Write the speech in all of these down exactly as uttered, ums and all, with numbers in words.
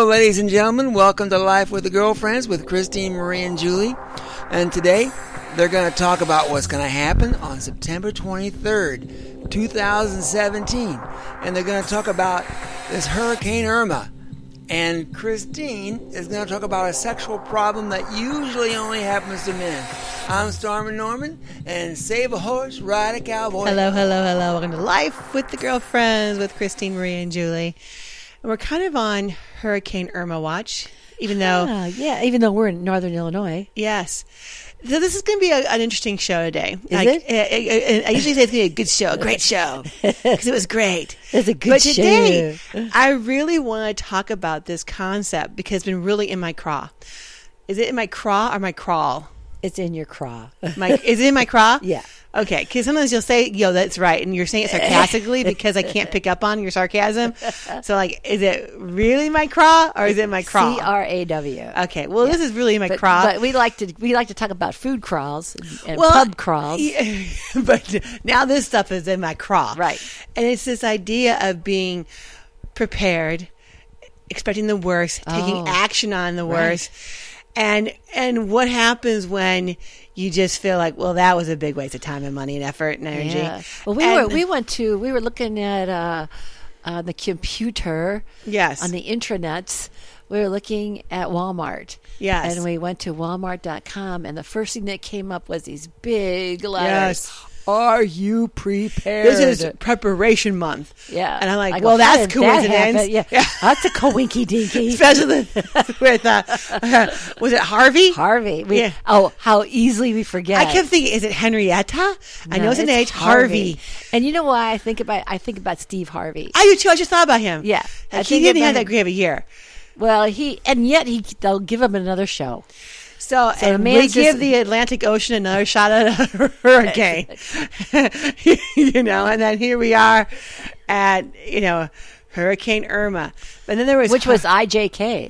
Hello, ladies and gentlemen. Welcome to Life with the Girlfriends with Christine, Marie, and Julie. And today, they're going to talk about what's going to happen on September twenty-third, twenty seventeen. And they're going to talk about this Hurricane Irma. And Christine is going to talk about a sexual problem that usually only happens to men. I'm Stormin' Norman, and save a horse, ride a cowboy. Hello, hello, hello. Welcome to Life with the Girlfriends with Christine, Marie, and Julie. And we're kind of on Hurricane Irma watch, even though... Ah, yeah, even though we're in Northern Illinois. Yes. So this is going to be a, an interesting show today. Is like, it? I, I, I usually say it's going to be a good show, a great show, because it was great. It's a good but show. But today, I really want to talk about this concept because it's been really in my craw. Is it in my craw or my crawl? It's in your craw. My, is it in my craw? Yeah. Okay, because sometimes you'll say, yo, that's right, and you're saying it sarcastically because I can't pick up on your sarcasm. So, like, is it really my craw or is it my craw? C R A W. Okay, well, Yeah. this is really my But, craw. but we like to we like to talk about food crawls and Well, pub crawls. Yeah, but now this stuff is in my craw. Right. And it's this idea of being prepared, expecting the worst, taking Oh, action on the right. worst. And and what happens when you just feel like, well, that was a big waste of time and money and effort and energy. Yeah. Well, we And- were we went to we were looking at uh, uh, the computer. Yes. On the intranets. We were looking at Walmart. Yes. And we went to walmart dot com, and the first thing that came up was these big letters. Yes. Are you prepared? This is preparation month. Yeah. And I'm like, I go, well, how that's did that coincidence. happen? Yeah. Yeah. That's a coinky dinky. Especially with, with uh, uh, was it Harvey? Harvey. We, Yeah. Oh, how easily we forget. I kept thinking, is it Henrietta? I No, know it's an H. it's Harvey. And you know why I think about I think about Steve Harvey. I do too. I just thought about him. Yeah. I Like, he think didn't about have that him. great of a year. Well, he and yet he they'll give him another show. So, So and the we man's give just- the Atlantic Ocean another shot at a hurricane. You know, and then here we are at, you know, Hurricane Irma. But then there was... Which was I J K.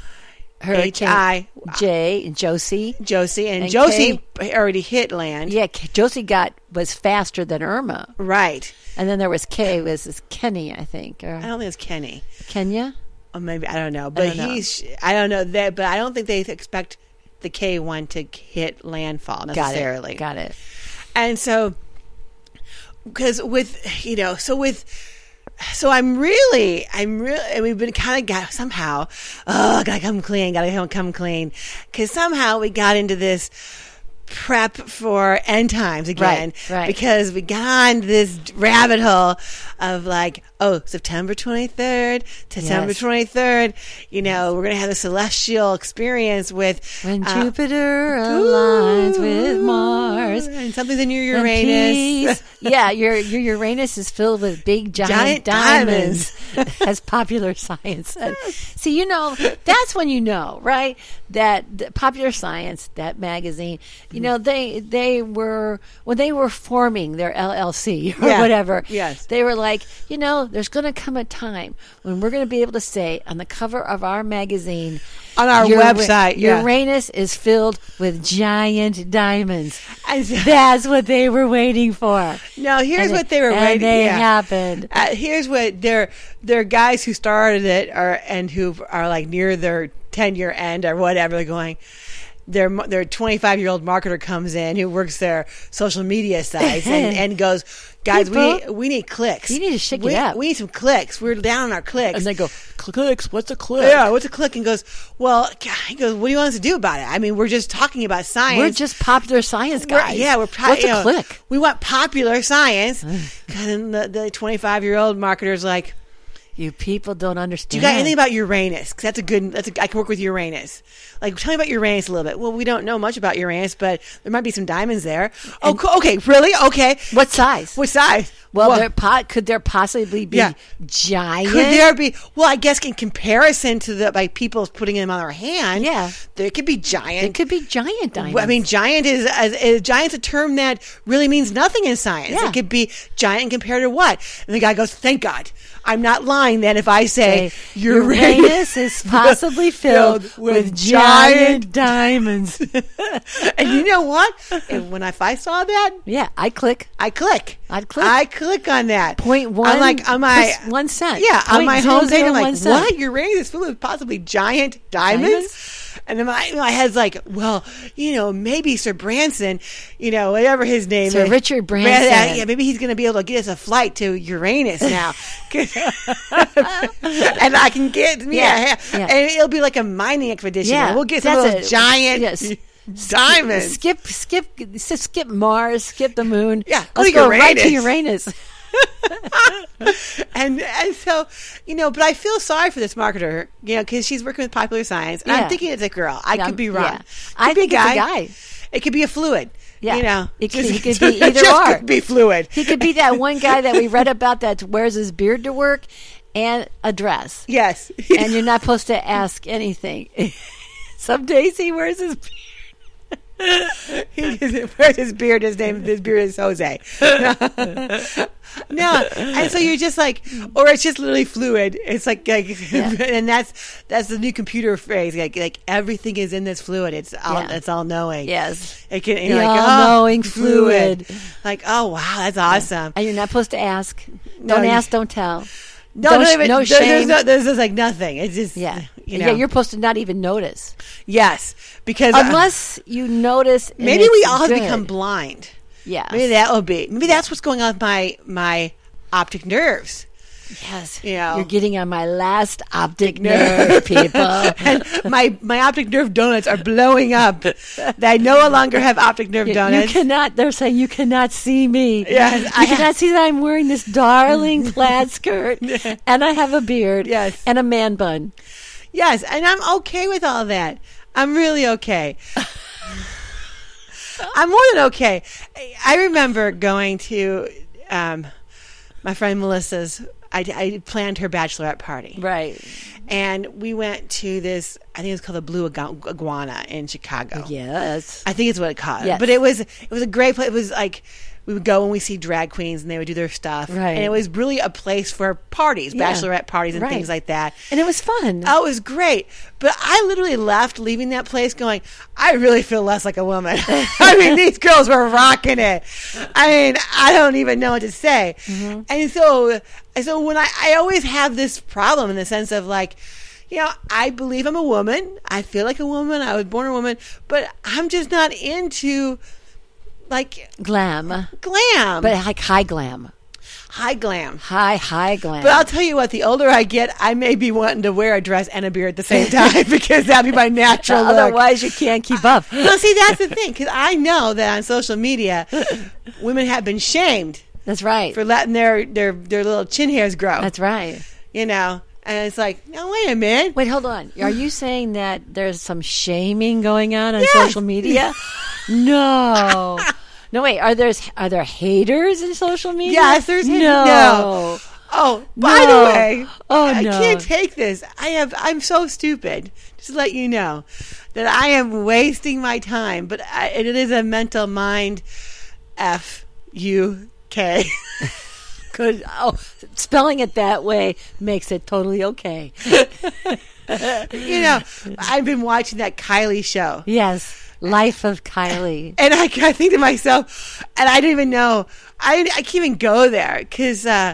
H I J and Josie. Josie. And, And Josie already hit land. Yeah, K- Josie got was faster than Irma. Right. And then there was K was this Kenny, I think. Or I don't think it's Kenny. Kenya? Or maybe, I don't know. But don't know. he's... I don't know. That, but I don't think they expect the K one to hit landfall necessarily. Got it. Got it. And so, because with, you know, so with, so I'm really, I'm really, and we've been kind of got somehow, oh, gotta come clean, gotta come, come clean. Because somehow we got into this prep for end times again. Right, right. Because we got on this rabbit hole of like, oh, September twenty-third, September Yes. twenty-third, you know, we're going to have a celestial experience with When uh, Jupiter aligns with Mars. and something's in your and Uranus. peace. Yeah, your your Uranus is filled with big Giant giant, diamonds, as Popular Science said. See, you know, that's when you know, right? That, that Popular Science, that magazine, you know, they they were when they were forming their L L C or Yeah. whatever. Yes. They were like, you know, there's going to come a time when we're going to be able to say on the cover of our magazine, On our Ura- website, yeah. Uranus is filled with giant diamonds. And- That's what they were waiting for. No, here's And what it- they were and waiting. they yeah. happened. Uh, here's what they're they're guys who started it are and who are like near their ten year end or whatever. They're going. Their their twenty-five year old marketer comes in who works their social media sites and, and goes, guys, we People, need, we need clicks. you need to shake it we, up." We need some clicks. We're down on our clicks. And they go, clicks, what's a click? yeah, what's a click? And goes, well, he goes, what do you want us to do about it? I mean, we're just talking about science. We're just Popular Science We're- guys. yeah, we're pro- What's you a know, click? We want popular science. And the, the twenty-five year old marketer's like, You people don't understand. do you got anything about Uranus? Because that's a good. That's a, I can work with Uranus. Like, tell me about Uranus a little bit. Well, we don't know much about Uranus, but there might be some diamonds there. Oh, cool. Okay, really? Okay. What size? What size? Well, there po- could there possibly be Yeah. giant? could there be? Well, I guess in comparison to the like people putting them on their hand, Yeah. there could be giant. It could be giant diamonds. I mean, giant is, is, is giant's a term that really means nothing in science. Yeah. It could be giant compared to what? And the guy goes, "Thank God, I'm not lying." Then if I say, Say, Uranus, Uranus is possibly filled with giant diamonds. and you know what? And when I, if I saw that, Yeah, I click. I click. I'd click. I click on that. Point one. I'm like on my plus one cent. Yeah, on Point my zero homepage, zero I'm like, one cent. what? Uranus is full of possibly giant diamonds? Diamonds? And then my, my head's like, well, you know, maybe Sir Branson, you know, whatever his name Sir is. Richard Branson. Yeah, yeah, maybe he's going to be able to get us a flight to Uranus now. 'Cause- and I can get, yeah, Yeah, yeah. yeah. And it'll be like a mining expedition. Yeah, And we'll get some of that's those it. giant Yes. diamonds. Skip, skip, skip Mars, skip the moon. Yeah, go let's to go right to Uranus. Uranus. and and so, you know, but I feel sorry for this marketer, you know, because she's working with Popular Science, and Yeah. I'm thinking it's a girl. I Yeah, could be wrong. yeah. Could I be think it's a guy. It could be a fluid. Yeah. You know, It could- Just- he could be it either just or. could be fluid. He could be that one guy that we read about that wears his beard to work and a dress. Yes. And you're not supposed to ask anything. Some days he wears his beard. He just wears his beard. His name, his beard is Jose. No, and so you're just like, or it's just literally fluid. It's like, like Yeah. and that's that's the new computer phrase. Like, like everything is in this fluid. It's all, Yeah. it's all knowing. Yes. It can, The you're like, all-knowing oh, fluid. Like, oh wow, that's awesome. And you're not supposed to ask. No, Don't you- ask, don't tell. No, Don't no, sh- but no there- There's, shame. no, there's just like nothing. It's just, Yeah. you know. Yeah, you're supposed to not even notice. yes, because uh, Unless you notice. and maybe we it's all have good. become blind. Yeah. Maybe that will be. Maybe that's what's going on with my my optic nerves. Yes. You know. You're getting on my last optic Nerve. nerve, people. And my my optic nerve donuts are blowing up. I no longer have optic nerve You, you donuts. cannot, they're saying you cannot see me. Yes, you I cannot have- see that I'm wearing this darling plaid skirt and I have a beard Yes. and a man bun. Yes, and I'm okay with all that. I'm really okay. I'm more than okay. I remember going to um, my friend Melissa's. I, I planned her bachelorette party, Right. and we went to this. I think it's called the Blue Igu- Iguana in Chicago. Yes. I think it's what it called. Yes. But it was it was a great place. It was like we would go and we see drag queens and they would do their stuff. Right. And it was really a place for parties, Yeah. bachelorette parties and Right. things like that. And it was fun. Oh, it was great. But I literally left leaving that place going, I really feel less like a woman. I mean, these girls were rocking it. I mean, I don't even know what to say. Mm-hmm. And so, so when I, I always have this problem in the sense of like, you know, I believe I'm a woman. I feel like a woman. I was born a woman, but I'm just not into like Glam. glam, But like high glam. high glam. High, high glam. But I'll tell you what, the older I get, I may be wanting to wear a dress and a beard at the same time because that'd be my natural look. Otherwise, you can't keep up. Well, see, that's the thing, because I know that on social media, women have been shamed That's right. for letting their, their, their little chin hairs grow. That's right. You know? And it's like, no, wait a minute. Wait, hold on. Are you saying that there's some shaming going on on Yes. social media? No. No, wait. Are there are there haters in social media? Yes, there's no. no. Oh, by No. the way, Oh, I no. can't take this. I have. I'm so stupid. Just to let you know that I am wasting my time, but I, it is a mental mind. F U K. Good. Oh, spelling it that way makes it totally okay. You know, I've been watching that Kylie show. Yes. Life of Kylie. And I, I think to myself, and I didn't even know, I, I can't even go there because uh,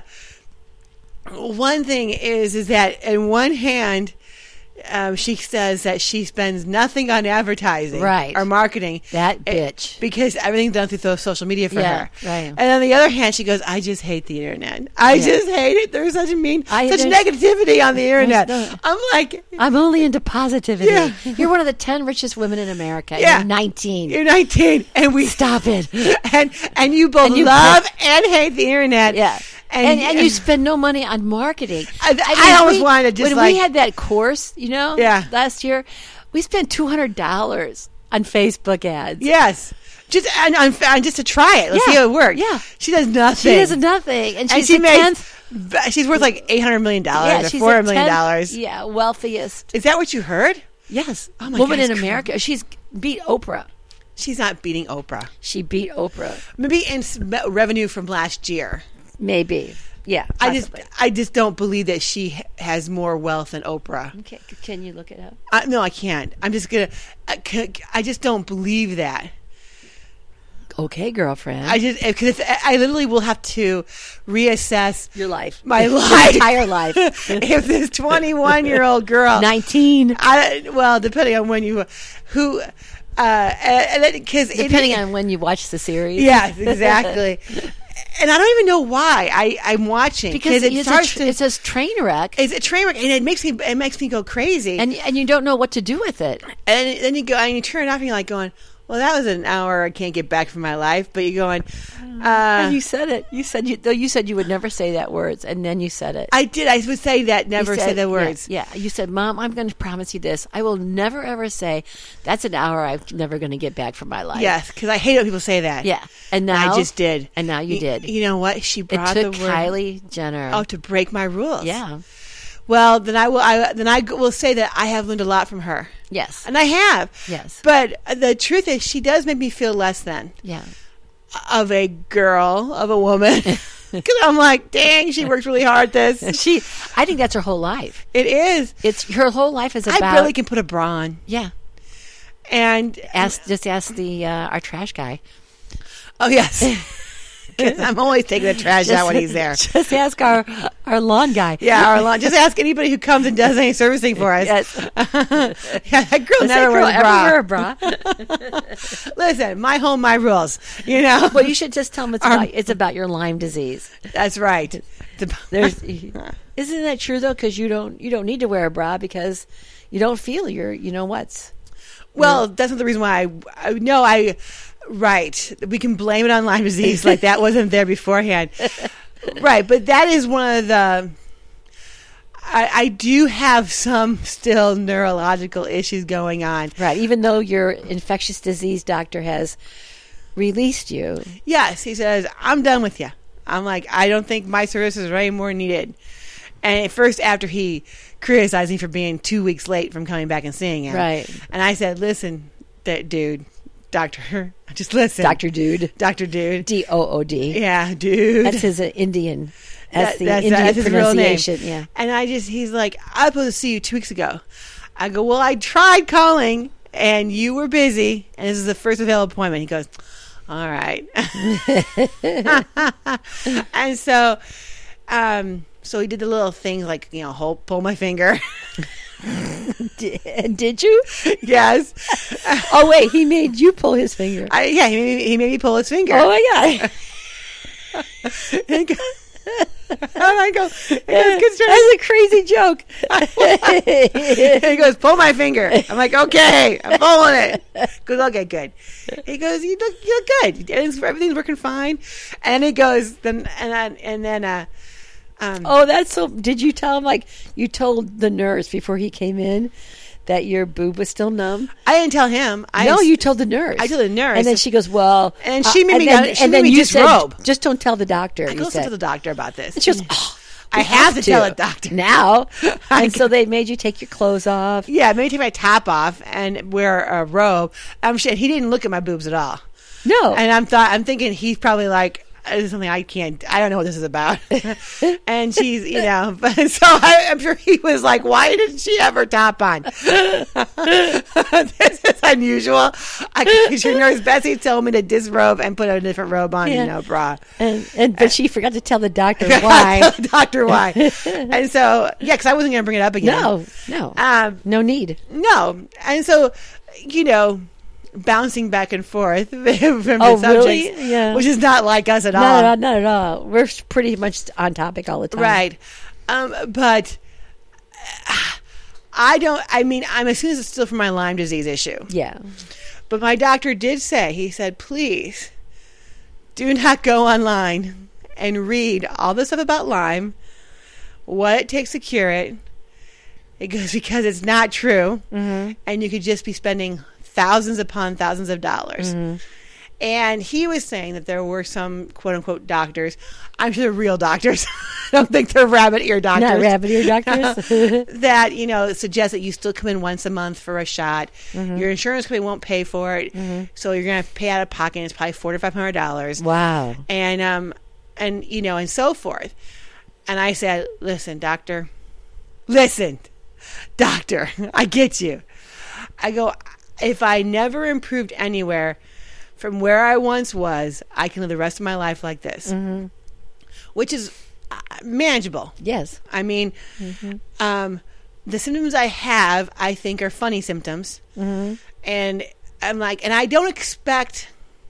one thing is, is that in one hand, um, she says that she spends nothing on advertising Right. or marketing. That eh, bitch. Because everything's done through the social media for Yeah, her. right. And on the other hand, she goes, I just hate the internet. I Yeah. just hate it. There's such a mean, I- such there's- negativity on the internet. no- I'm like, I'm only into positivity. Yeah. You're one of the ten richest women in America. Yeah. You're nineteen. you're nineteen and we Stop it. and and you both And you- love and hate the internet. Yeah. And, And, and, you spend no money on marketing. I- I always we- wanted to just when like- we had that course, you know, Yeah. last year, we spent two hundred dollars on Facebook ads. yes, just and, and, and just to try it. Let's Yeah. see how it works. Yeah. she does nothing. She does nothing, and she's and she the makes. tenth. She's worth like eight hundred million dollars Yeah, or she's four the hundred million tenth, dollars. Yeah, wealthiest. Is that what you heard? Yes, Oh my woman God, in it's America. She's beat Oprah. She's not beating Oprah. She beat Oprah. Maybe in s- revenue from last year. Maybe. Yeah. I just, possibly. I just don't believe that she h- has more wealth than Oprah. Okay, can you look it up? I, no, I can't. I'm just gonna. I, c- I just don't believe that. Okay, girlfriend. I just because I literally will have to reassess Your life. my Your life, entire life. if this twenty-one-year-old girl, nineteen. I, well, depending on when you, who, uh, and because Depending on when you watch the series. yes, exactly. And I don't even know why I I'm watching Because it it's, starts a, to it's a train wreck. it's a train wreck and it makes me it makes me go crazy And and you don't know what to do with it. and then you go and you turn it off and you're like going, well, that was an hour I can't get back from my life. But you're going, uh, And you said it. You said you though you said you would never say that words, and then you said it. I did. I would say that, never You said- say the words. Yeah, yeah. You said, "Mom, I'm going to promise you this. I will never ever say that's an hour I'm never going to get back from my life." Yes, because I hate when people say that. Yeah. And And now I just did. And now you Y- did. You know what? She It brought took the word. Kylie Jenner. Oh, to break my rules. yeah. Well, then I will. I then I will say that I have learned a lot from her, Yes. and I have. Yes. But the truth is, she does make me feel less than Yeah. of a girl, of a woman. Because I'm like, dang, she works really hard at this. She. I think that's her whole life. It is. It's her whole life is about. I barely can put a bra on, Yeah. and Ask. Just ask the uh, our trash guy. oh yes, 'Cause I'm always taking the trash out when he's there. Just ask our our lawn guy. Yeah, our lawn. Just ask anybody who comes and does any servicing for us. Yes. Yeah, that girl Does never that girl wears a ever bra. wear a bra? Listen, my home, my rules. You know. Well, you should just tell them it's Um, about it's about your Lyme disease. That's right. The- There's, isn't that true though? Because you don't you don't need to wear a bra because you don't feel your you know what's. well, that's not the reason why I, I. No, I. Right. We can blame it on Lyme disease, like that wasn't there beforehand. Right, but that is one of the. I, I do have some still neurological issues going on. Right, even though your infectious disease doctor has released you. Yes, he says, I'm done with you. I'm like, I don't think my services are any more needed. And at first, after he criticized me for being two weeks late from coming back and seeing him. Right. And I said, listen, that dude, doctor, just listen. Doctor Dude. Doctor Dude. D O O D. Yeah, dude. That's his uh, Indian. That's That- the that's, Indian that's his real name. pronunciation. Yeah. And I just, he's like, I was supposed to see you two weeks ago. I go, well, I tried calling and you were busy. And this is the first available appointment. He goes, all right. And so, um, so he did the little things like, you know, hold, pull my finger. Did, did you? Yes. Oh wait, he made you pull his finger. I, yeah, he made, me, he made me pull his finger. Oh my god. And go- and I go, he goes, "Good stretch." That's a crazy joke. He goes, pull my finger. I'm like, okay, I'm pulling it. He goes, okay, good. He goes, you look, you look good. Everything's, everything's working fine. And he goes, then, and then, and then, uh, um, Oh, that's so. Did you tell him like you told the nurse before he came in that your boob was still numb? I didn't tell him. I no, just- you told the nurse. I told the nurse. and then she goes, "Well," And she made me and go- then, she and made then me you said, disrobe. "Just don't tell the doctor." I you go listen said. to the doctor about this. And she goes, "Oh, I we have to tell the doctor." now." I And so they made you take your clothes off. Yeah, maybe take my top off and wear a robe. I'm sure he didn't look at my boobs at all. No, And I'm thought I'm thinking he's probably like, this is something I can't, I don't know what this is about. And she's, you know, but so I, I'm sure he was like, why didn't she have her top on? This is unusual. Because your nurse Bessie told me to disrobe and put a different robe on, Yeah. you know, bra. and and but she forgot to tell the doctor why. Doctor why. And so, yeah, because I wasn't going to bring it up again. No, no, Um, no need. no. And so, you know, bouncing back and forth from the Oh, subjects, really? Yeah. which is not like us at all. Not at all. Not at all. We're pretty much on topic all the time. Right. Um, but uh, I don't, I mean, I'm assuming it's still from my Lyme disease issue. Yeah. But my doctor did say, he said, please do not go online and read all the stuff about Lyme, what it takes to cure it. It goes because it's not true. Mm-hmm. And you could just be spending thousands upon thousands of dollars. Mm-hmm. And he was saying that there were some quote unquote doctors. I'm sure they're real doctors. I don't think they're rabbit ear doctors. Not rabbit ear doctors. That, you know, suggest that you still come in once a month for a shot. Mm-hmm. Your insurance company won't pay for it. So you're going to pay out of pocket. And it's probably four to five hundred dollars. Wow. And, um, and, you know, and so forth. And I said, listen, doctor, listen, doctor, I get you. I go, if I never improved anywhere from where I once was, I can live the rest of my life like this, Mm-hmm. which is uh, manageable. Yes. I mean, Mm-hmm. um, the symptoms I have, I think, are funny symptoms. Mm-hmm. And I'm like, and I don't expect.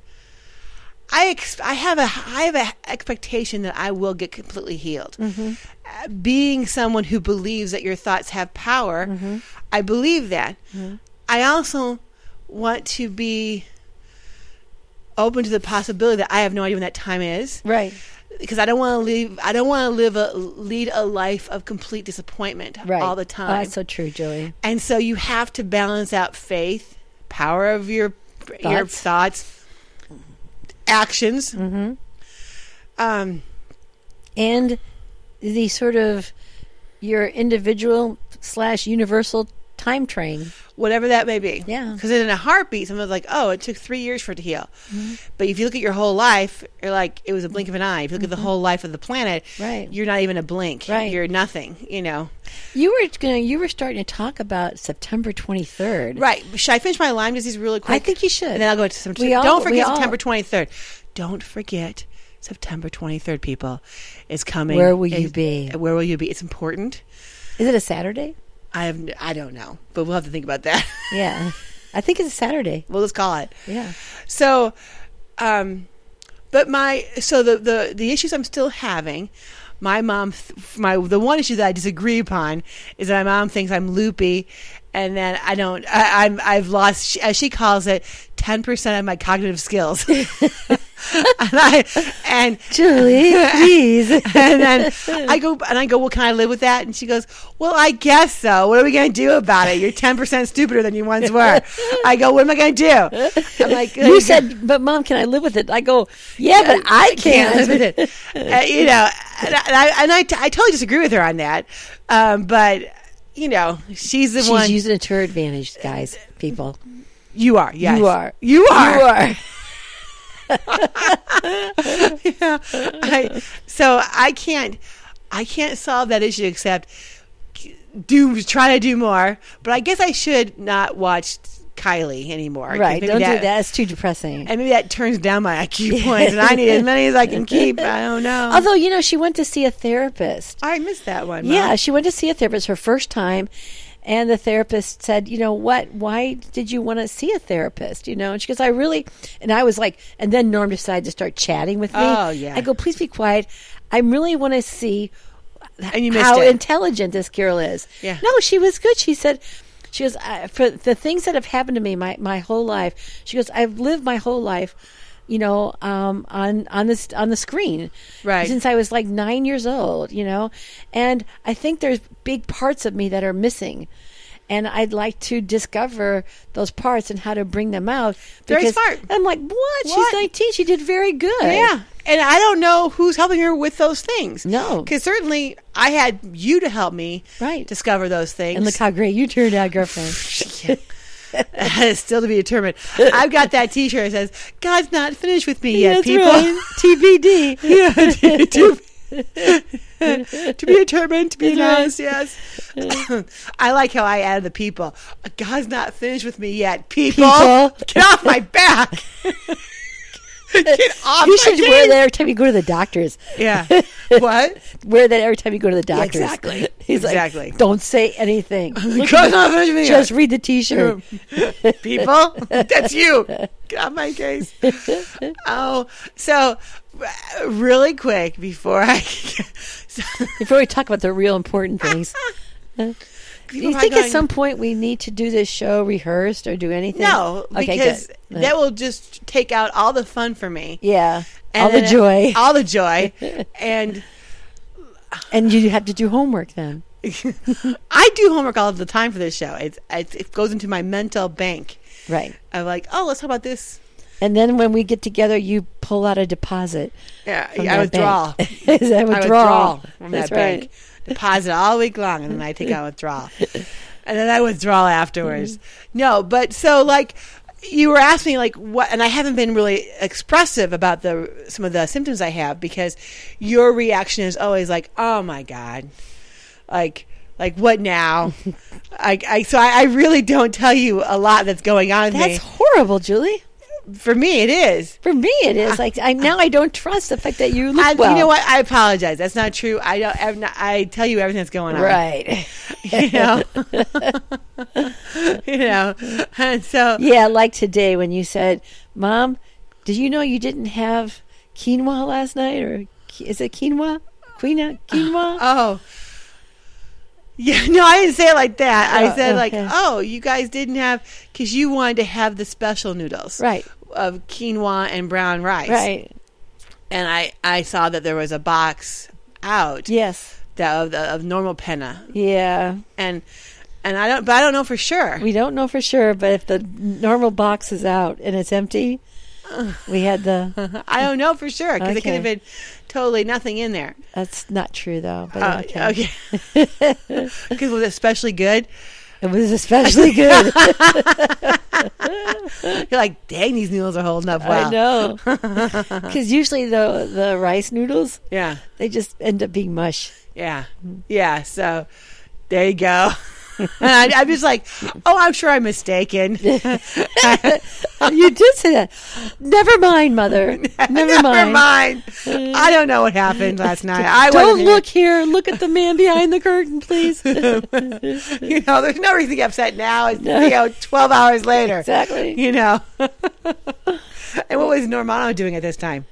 I ex- I have a I have a expectation that I will get completely healed. Mm-hmm. Uh, being someone who believes that your thoughts have power, Mm-hmm. I believe that. Mm-hmm. I also want to be open to the possibility that I have no idea when that time is. Right. Because I don't want to live. I don't want to live a lead a life of complete disappointment Right. all the Oh, time. that's so true, Julie. And so you have to balance out faith, power of your your Thoughts. thoughts, actions, Mm-hmm. um, And the sort of your individual slash universal time train. whatever that may be. Yeah. Because in a heartbeat, someone's like, "Oh, it took three years for it to heal." Mm-hmm. But if you look at your whole life, you're like, it was a blink of an eye. If you look at the whole life of the planet, Right. you're not even a blink. Right. You're nothing. You know. You were gonna, you were starting to talk about September twenty-third. Right. Should I finish my Lyme disease really quick? I think you should. And then I'll go to September. We all- Don't we forget all- September twenty-third. Don't forget September twenty-third, people. Is coming. Where will you It's- be? Where will you be? It's important. Is it a Saturday? I have. I don't know, but we'll have to think about that. Yeah. I think it's a Saturday. We'll just call it. Yeah. So, um, but my so the the the issues I'm still having. My mom, th- my the one issue that I disagree upon is that my mom thinks I'm loopy, and then I don't. I, I'm I've lost, as she calls it, ten percent of my cognitive skills. and I and Julie, please. and then I go and I go, well, can I live with that? And she goes, well, I guess so. What are we going to do about it? You're ten percent stupider than you once were. I go, what am I going to do? I'm like, You said, but Mom, can I live with it? I go, yeah, but I can't can't. live with it. Uh, you know, and I, and I, and I, I totally disagree with her on that. Um, but you know, she's the She's one. using it to her advantage, guys, people. You are, yes, You are. you are, You are. yeah. I, so I can't, I can't solve that issue except do try to do more. But I guess I should not watch Kylie anymore. 'cause Right. maybe Don't do that. It's too depressing. And maybe that turns down my I Q points, and I need as many as I can keep. I don't know. Although, you know, she went to see a therapist. I missed that one. Mom. Yeah, she went to see a therapist her first time. And the therapist said, you know what, why did you want to see a therapist? You know, and she goes, I really, and I was like, and then Norm decided to start chatting with me. Oh, yeah. I go, please be quiet. I really want to see And you missed how it. intelligent this girl is. Yeah. No, she was good. She said, she goes, I, for the things that have happened to me my, my whole life, she goes, I've lived my whole life, you know, um, on on this on the screen, Right. Since I was like nine years old, you know, and I think there's big parts of me that are missing, and I'd like to discover those parts and how to bring them out. Very because- smart. and I'm like, what? What? She's nineteen. She did very good. Yeah. And I don't know who's helping her with those things. No. Because certainly I had you to help me Right. discover those things. And look how great you turned out, girlfriend. Still to be determined. I've got that T-shirt that says, God's not finished with me yet, That's people. right. T B D. Yeah, to, to, to be determined, to be That's announced, yes. I like how I added the people. God's not finished with me yet, people. People. Get off my back. Get off You my should case. wear that every time you go to the doctors. Yeah. What? Wear that every time you go to the doctors. exactly. He's Exactly. like, don't say anything. God's not finished with me Just yet. read the T-shirt. People, that's you. Get off my case. Oh, so uh, really quick before I. so, Before we talk about the real important things. Do people you are think going, at some point we need to do this show rehearsed or do anything? No, Okay, because good. that will just take out all the fun for me. Yeah. And all the then- joy. All the joy. And And you have to do homework then. I do homework all the time for this show. It's, it's, it goes into my mental bank. Right. I'm like, oh, let's talk about this. And then when we get together, you pull out a deposit. Yeah, from I that withdraw. bank. Is that I withdrawal? withdraw from That's that right. bank. Deposit all week long, and then I take out withdrawal. And then I withdraw afterwards. Mm-hmm. No, but so like you were asking me like what, and I haven't been really expressive about the some of the symptoms I have because your reaction is always like, oh my God, like like what now? I, I so I, I really don't tell you a lot that's going on with That's me. horrible, Julie. For me, it is. For me, it is. Like I now, I don't trust the fact that you look I, well. You know what? I apologize. That's not true. I don't. I'm not, I tell you everything that's going on. Right. You know. You know. And so. Yeah, like today when you said, "Mom, did you know you didn't have quinoa last night?" Or is it quinoa? Quinoa? Quinoa? Oh. Yeah, no, I didn't say it like that. I Oh, said like, okay. oh, you guys didn't have, because you wanted to have the special noodles, Right. of quinoa and brown rice, Right. And I, I saw that there was a box out, Yes. that of, the, of normal penna, Yeah. and and I don't, but I don't know for sure. We don't know for sure, but if the normal box is out and it's empty, we had the. I don't know for sure because it could Okay. have been totally nothing in there. That's not true though. But Uh, okay. okay, because was it especially good? It was especially good. You're like, dang, these noodles are holding up well. I know. Because usually the the rice noodles, Yeah, they just end up being mush. yeah, yeah. So there you go. And I, I'm just like, oh, I'm sure I'm mistaken. You did say that. Never mind, Mother. Never, Never mind. mind. I don't know what happened last night. I Don't wasn't look here. Look at the man behind the curtain, please. here. You know, there's no reason to get upset now. It's, you know, twelve hours later. Exactly. You know. And what was Normano doing at this time?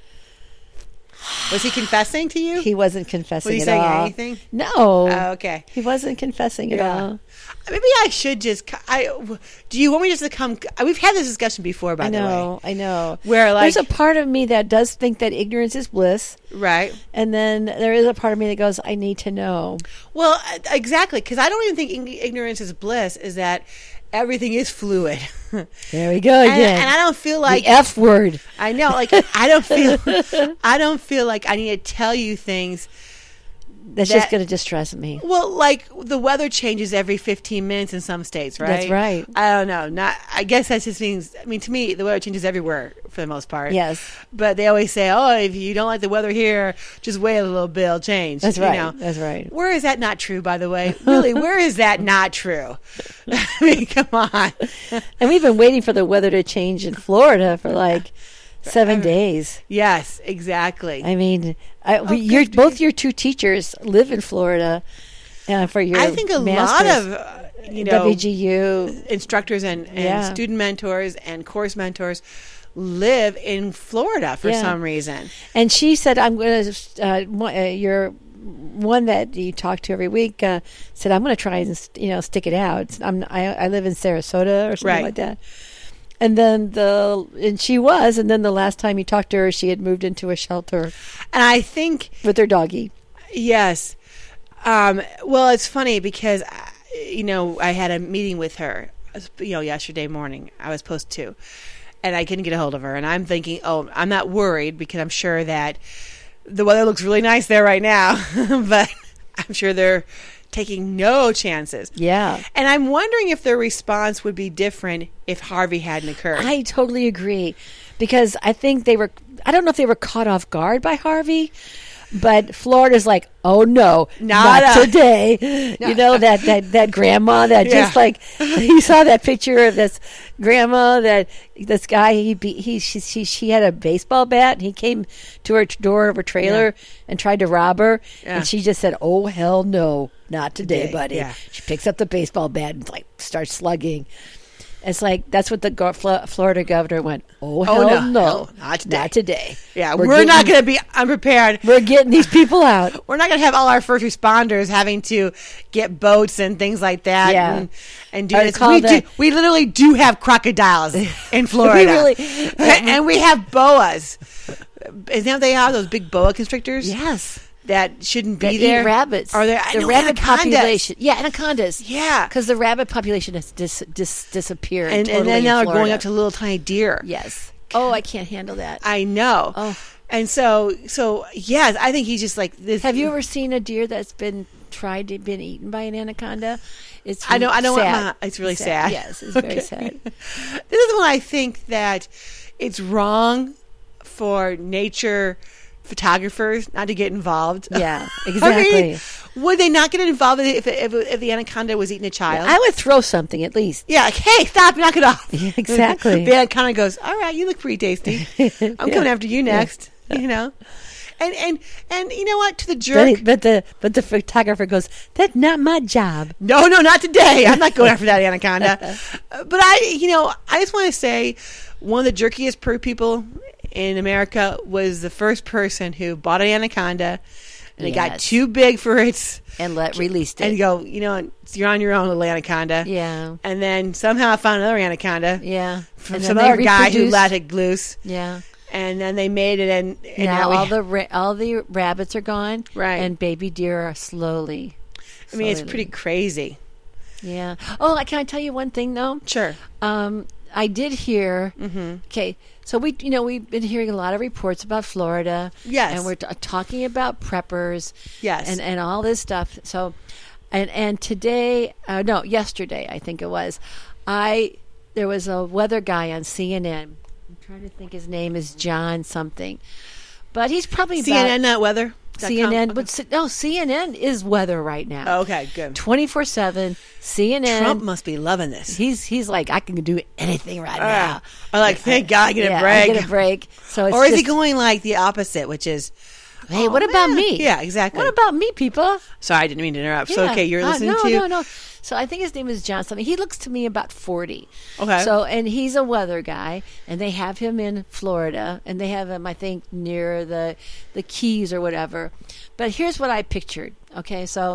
Was he confessing to you? He wasn't confessing Was he at saying all. anything? No. Oh, okay. He wasn't confessing at Yeah. all. Maybe I should just. c- I do you want me just to come? We've had this discussion before, by I the way. know. I know. Where, like- there's a part of me that does think that ignorance is bliss, Right. and then there is a part of me that goes, I need to know. Well, uh, exactly, because I don't even think ig- ignorance is bliss. Is that everything is fluid? There we go and, again. and I don't feel like the F word. I know, like I don't feel. I don't feel like I need to tell you things. That's that- just going to distress me. Well, like the weather changes every fifteen minutes in some states, right? That's right. I don't know. Not. I guess that just means. I mean, to me, the weather changes everywhere for the most part. Yes. But they always say, "Oh, if you don't like the weather here, just wait a little bit, it'll change." That's you right. know? That's right. Where is that not true? By the way, really, where is that not true? I mean, come on. And we've been waiting for the weather to change in Florida for like seven days. Yes, exactly. I mean, I, we, Oh, your good. both your two teachers live in Florida uh, for your. I think a lot masters. of uh, you know W G U. instructors and, and Yeah. student mentors and course mentors live in Florida for Yeah. some reason. And she said, "I'm going to." Uh, one- uh, your one that you talk to every week uh, said, "I'm going to try and you know stick it out." I'm, I, I live in Sarasota or something Right. like that. And then the and she was, and then the last time you talked to her, she had moved into a shelter And I think with her doggy. yes. Um, well, it's funny because uh, you know I had a meeting with her, you know, yesterday morning. I was supposed to, and I couldn't get a hold of her. And I'm thinking, oh, I'm not worried because I'm sure that the weather looks really nice there right now, but I'm sure they're taking no chances. Yeah. And I'm wondering if their response would be different if Harvey hadn't occurred. I totally agree because I think they were, I don't know if they were caught off guard by Harvey, but Florida's like, oh no, not Nada. today. You know, that, that, that grandma that Yeah. just like, you saw that picture of this grandma that this guy, he, be, he, she, she, she had a baseball bat and he came to her door of her trailer and tried to rob her. Yeah. And she just said, oh hell no, not today, Today, buddy. yeah. She picks up the baseball bat and like starts slugging. It's like that's what the go- Flo- Florida governor went. Oh hell no, no, no, not today." Not today. yeah, We're we're, not getting- going to be unprepared. We're getting these people out. We're not going to have all our first responders having to get boats and things like that. Yeah. and, and do Or this. call We, the- do, we literally do have crocodiles in Florida. really- and, and we have boas. Isn't that what they are? Those big boa constrictors? Yes, That shouldn't be that there. eat rabbits. Are there I the know, rabbit anacondas. population? Yeah, anacondas. Yeah. because the rabbit population has dis- dis- disappeared. And, totally and then in now they're Florida. going up to little tiny deer. yes. Oh, I can't handle that. I know. Oh. And so, so yes, I think he's just like this. Have you ever seen a deer that's been tried to been eaten by an anaconda? It's I know. I know. What sad. my, it's really sad. Yes, it's very Okay. sad. This is when I think that it's wrong for nature photographers not to get involved. Yeah, I exactly. mean, Would they not get involved if if, if the anaconda was eating a child? I would throw something at least. Yeah, like, hey, stop, knock it off. Yeah, exactly. The anaconda goes, all right, you look pretty tasty. I'm coming after you next. You know, and and and you know what? To the jerk, But, he- but the but the photographer goes, "That's not my job." no, no, not today. I'm not going after that anaconda. Uh, But I, you know, I just want to say, one of the jerkiest per people in America was the first person who bought an anaconda, and it got Yes. too big for its. And let released And it. go, you know, you're on your own, little anaconda. Yeah, And then somehow I found another anaconda yeah. from And some then they other guy who reproduced. let it loose. Yeah. And then they made it, and, and now now we, all the ra- all the rabbits are gone, Right. And baby deer are slowly. I mean, it's slowly- pretty crazy. Yeah. Oh, can I tell you one thing though? Sure. Um, I did hear. Mm-hmm. Okay, so we, you know, we've been hearing a lot of reports about Florida. Yes. And we're t- talking about preppers. Yes. And and all this stuff. So, and and today, uh, no, yesterday, I think it was, I there was a weather guy on C N N. I'm trying to think his name is John something, but he's probably C N N, about, not weather. C N N. But C- no, C N N is weather right now. Oh, okay, good. twenty-four seven C N N. Trump must be loving this. He's he's like, I can do anything right Uh, now. I like, thank God, I get Yeah, a break. I get a break. So it's Or is just, he going like the opposite, which is, Hey, oh, what about man. me? Yeah, exactly. What about me, people? Sorry, I didn't mean to interrupt. So, Yeah. okay, you're Uh, listening no, to. no, no. So I think his name is John something. He looks to me about forty. Okay. So and he's a weather guy, and they have him in Florida, and they have him, I think, near the the Keys or whatever. But here's what I pictured. Okay, so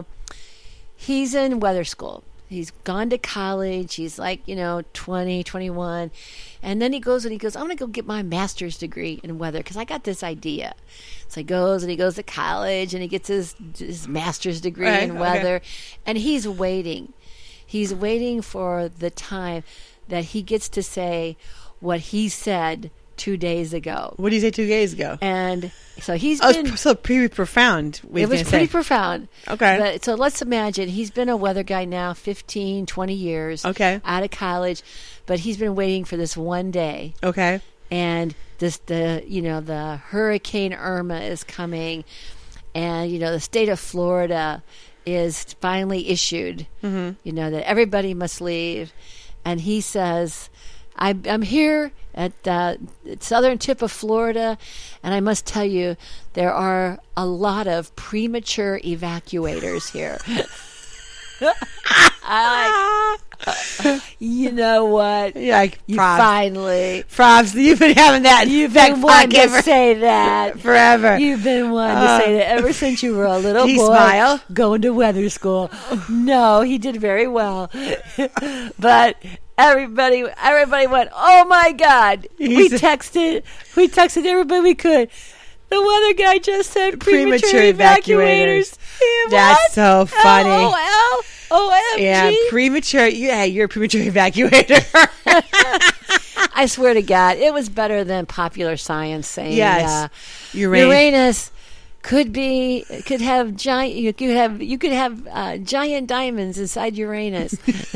he's in weather school. He's gone to college. He's like, you know, twenty, twenty-one. And then he goes and he goes, I'm going to go get my master's degree in weather because I got this idea. So he goes and he goes to college and he gets his, his master's degree Right, in okay. weather. And he's waiting. He's waiting for the time that he gets to say what he said two days ago. What did you say two days ago? And so he's Oh, been... it's so pretty profound. what It he's was gonna pretty say. profound. Okay. But, so let's imagine he's been a weather guy now fifteen, twenty years. Okay. Out of college. But he's been waiting for this one day. Okay. And this, the, you know, the Hurricane Irma is coming. And, you know, the state of Florida is finally issued, Mm-hmm. you know, that everybody must leave. And he says, I, I'm here at the southern tip of Florida, and I must tell you, there are a lot of premature evacuators here. I like, you know what? Yeah, like, You props. finally, Props. You've been having that. you've that been wanting to podcast say that. forever. You've been wanting Uh, to say that ever since you were a little Did he boy smile? going to weather school. No, he did very well. But everybody everybody went, "Oh my God." We He's- texted we texted everybody we could. The weather guy just said premature, Premature evacuators. Yeah, That's what? so funny. L O L O M G. Yeah, premature. Yeah, you're a premature evacuator. I swear to God, it was better than popular science saying Yes. uh, Uranus. Uranus could be could have giant you could have you could have uh, giant diamonds inside Uranus.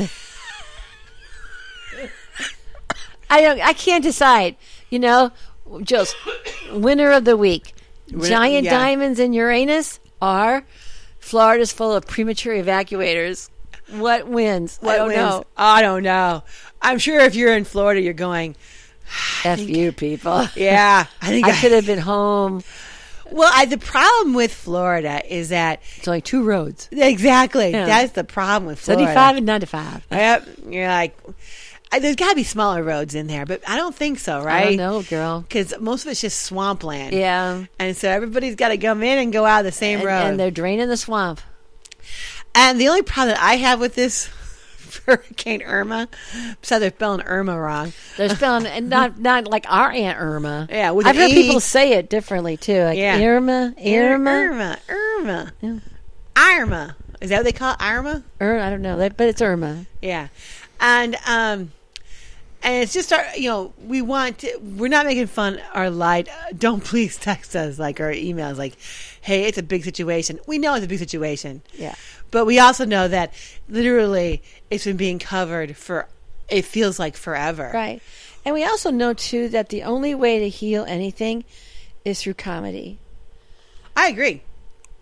I don't I can't decide. You know, just winner of the week. Giant yeah. diamonds in Uranus or Florida's full of premature evacuators. What wins? I don't wins? know. I don't know. I'm sure if you're in Florida, you're going, F you people. yeah. I think I I, could have been home. Well, I, the problem with Florida is that It's only two roads. exactly Yeah. that's the problem with Florida. seventy-five and ninety-five. Yep. You're like, I, there's got to be smaller roads in there, but I don't think so, I right? don't know, girl. Because most of it's just swampland. Yeah. And so everybody's got to come in and go out the same And, road. and they're draining the swamp. And the only problem that I have with this Hurricane Irma, besides they're spelling Irma wrong. They're spelling, and not not like our Aunt Irma. Yeah, with I've an heard E. people say it differently too. Like Yeah. Irma, Irma, Irma, Irma, Yeah. Irma. Is that what they call it? Irma? Ir- I don't know, that- but it's Irma. Yeah. And um, and it's just our, you know, we want to, we're not making fun our light. Uh, don't please text us like our emails like, hey, it's a big situation. We know it's a big situation. Yeah. But we also know that literally it's been being covered for, it feels like forever. Right. And we also know too that the only way to heal anything is through comedy. I agree.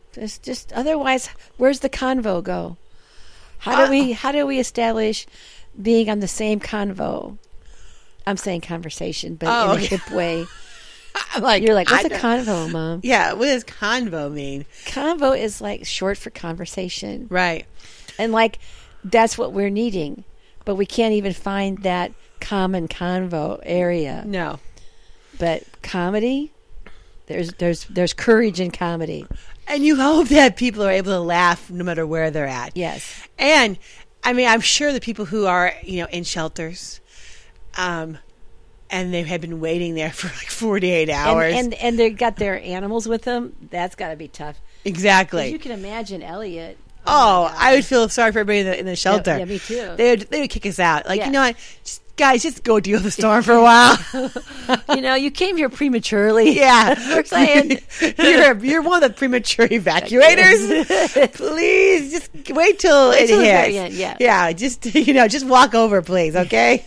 It's just otherwise. Where's the convo go? How do we how do we establish being on the same convo? I'm saying conversation, but Oh, in a okay. hip way. I'm like, You're like, what's I a don't- convo, Mom? Yeah, what does convo mean? Convo is like short for conversation. Right. And like that's what we're needing. But we can't even find that common convo area. No. But comedy, there's there's there's courage in comedy. And you hope that people are able to laugh no matter where they're at. Yes. And I mean, I'm sure the people who are, you know, in shelters, um, and they have been waiting there for like forty-eight hours. And and, and they got their animals with them. That's got to be tough. 'Cause exactly. you can imagine Elliot. Oh, my God. I would feel sorry for everybody in the, in the shelter. yeah, me too. They would, they would kick us out. Like, Yeah. you know what? Just, guys, just go deal with the storm for a while. You know, you came here prematurely. Yeah. We're saying. you're, you're one of the premature evacuators. Please, just wait till Wait it till the hits. very end, yeah. Yeah, just, you know, just walk over, please, okay?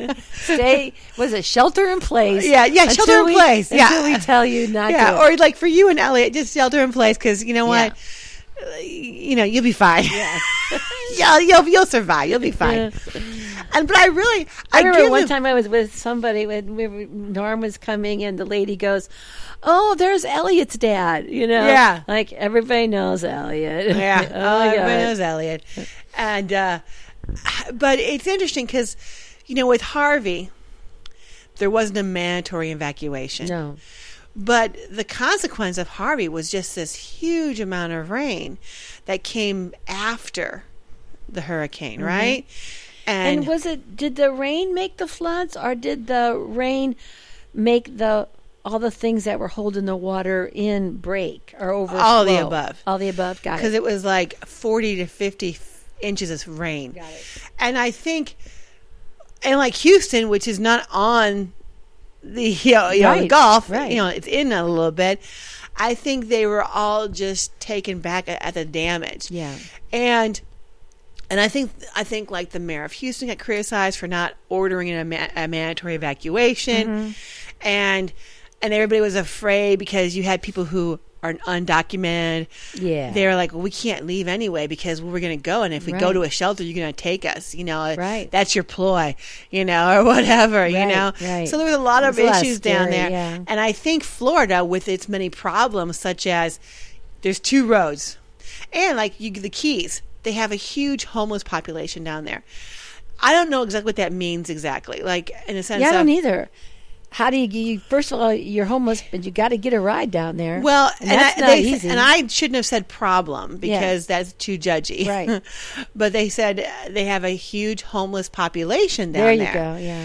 Stay. Was it shelter in place? Yeah, yeah, until shelter in we- place, yeah. Until we tell you not Yeah, to. or like for you and Elliot, just shelter in place because you know what? Uh, You know, you'll be fine. Yeah. you'll, you'll, you'll survive. You'll be fine. And but I really, I I, remember give one them- time I was with somebody when we were, Norm was coming and the lady goes, "Oh, there's Elliot's dad." You know, Yeah. like everybody knows Elliot. Yeah, oh, oh, my everybody God. knows Elliot. And uh, but it's interesting because you know with Harvey, there wasn't a mandatory evacuation. No, But the consequence of Harvey was just this huge amount of rain that came after the hurricane, right? and, was it? Did the rain make the floods, or did the rain make the all the things that were holding the water in break or overflow? All the above. All the above. Got because it. it was like forty to fifty f- inches of rain. Got it. And I think, and like Houston, which is not on the you know, you know the Right, Gulf, right. you know, it's in a little bit. I think they were all just taken back at, at the damage. Yeah. And and I think I think like the mayor of Houston got criticized for not ordering a, ma- a mandatory evacuation, Mm-hmm. and and everybody was afraid because you had people who are undocumented. Yeah. They were like, well, we can't leave anyway because we're going to go, and if we go Right. to a shelter, you're going to take us. You know, Right. That's your ploy, you know, or whatever. You Right, know, right. so there was a lot of It's a lot issues down scary, there, yeah. and I think Florida, with its many problems, such as there's two roads, and like you, the Keys, they have a huge homeless population down there. I don't know exactly what that means exactly, like in a sense Yeah, I of don't either. How do you, you? First of all, you're homeless, but you got to get a ride down there. Well, and, and, that's I, not they, easy. and I shouldn't have said problem because that's too judgy. Right. But they said uh, they have a huge homeless population down there there. you go. Yeah.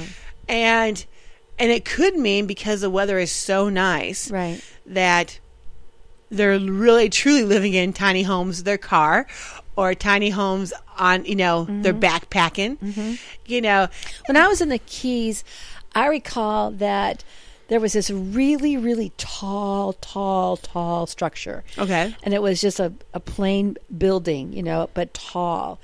And and it could mean because the weather is so nice Right. that they're really truly living in tiny homes, their car, or tiny homes on, you know, Mm-hmm. they're backpacking. You know, When I was in the Keys, I recall that there was this really, really tall, tall, tall structure. Okay. And it was just a, a plain building, you know, but tall.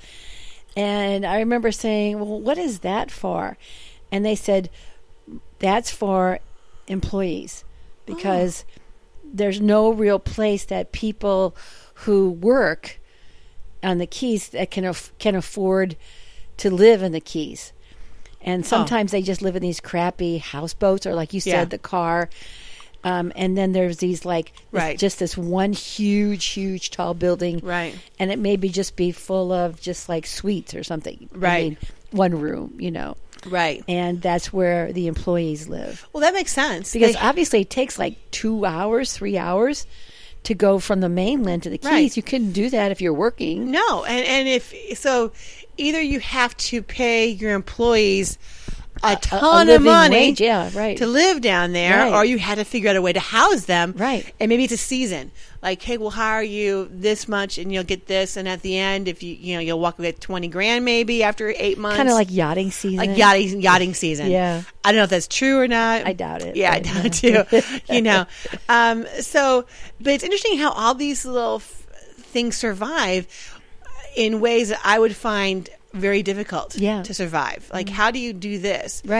And I remember saying, well, what is that for? And they said, that's for employees because there's no real place that people who work on the Keys that can af- can afford to live in the Keys. And sometimes they just live in these crappy houseboats or, like you said, Yeah. the car. Um, and then there's these, like, this- Right. just this one huge, huge, tall building. Right. And it maybe just be full of just, like, suites or something. I Right. mean, one room, you know. right. And that's where the employees live. Well, that makes sense. Because They- obviously it takes, like, two hours, three hours to go from the mainland to the Keys. Right. You couldn't do that if you're working. No, and and if so, either you have to pay your employees a ton a of living money, wage, yeah, right. to live down there, Right. or you had to figure out a way to house them, Right. And maybe it's a season, like, hey, we'll hire you this much, and you'll get this, and at the end, if you you know you'll walk away with twenty grand maybe after eight months, Kind of like yachting season. like yachting yachting season. Yeah. I don't know if that's true or not. I doubt it, Yeah, I but, doubt it yeah. too. You know, um, so but it's interesting how all these little f- things survive in ways that I would find very difficult Yeah. to survive. Like, how do you do this? Right.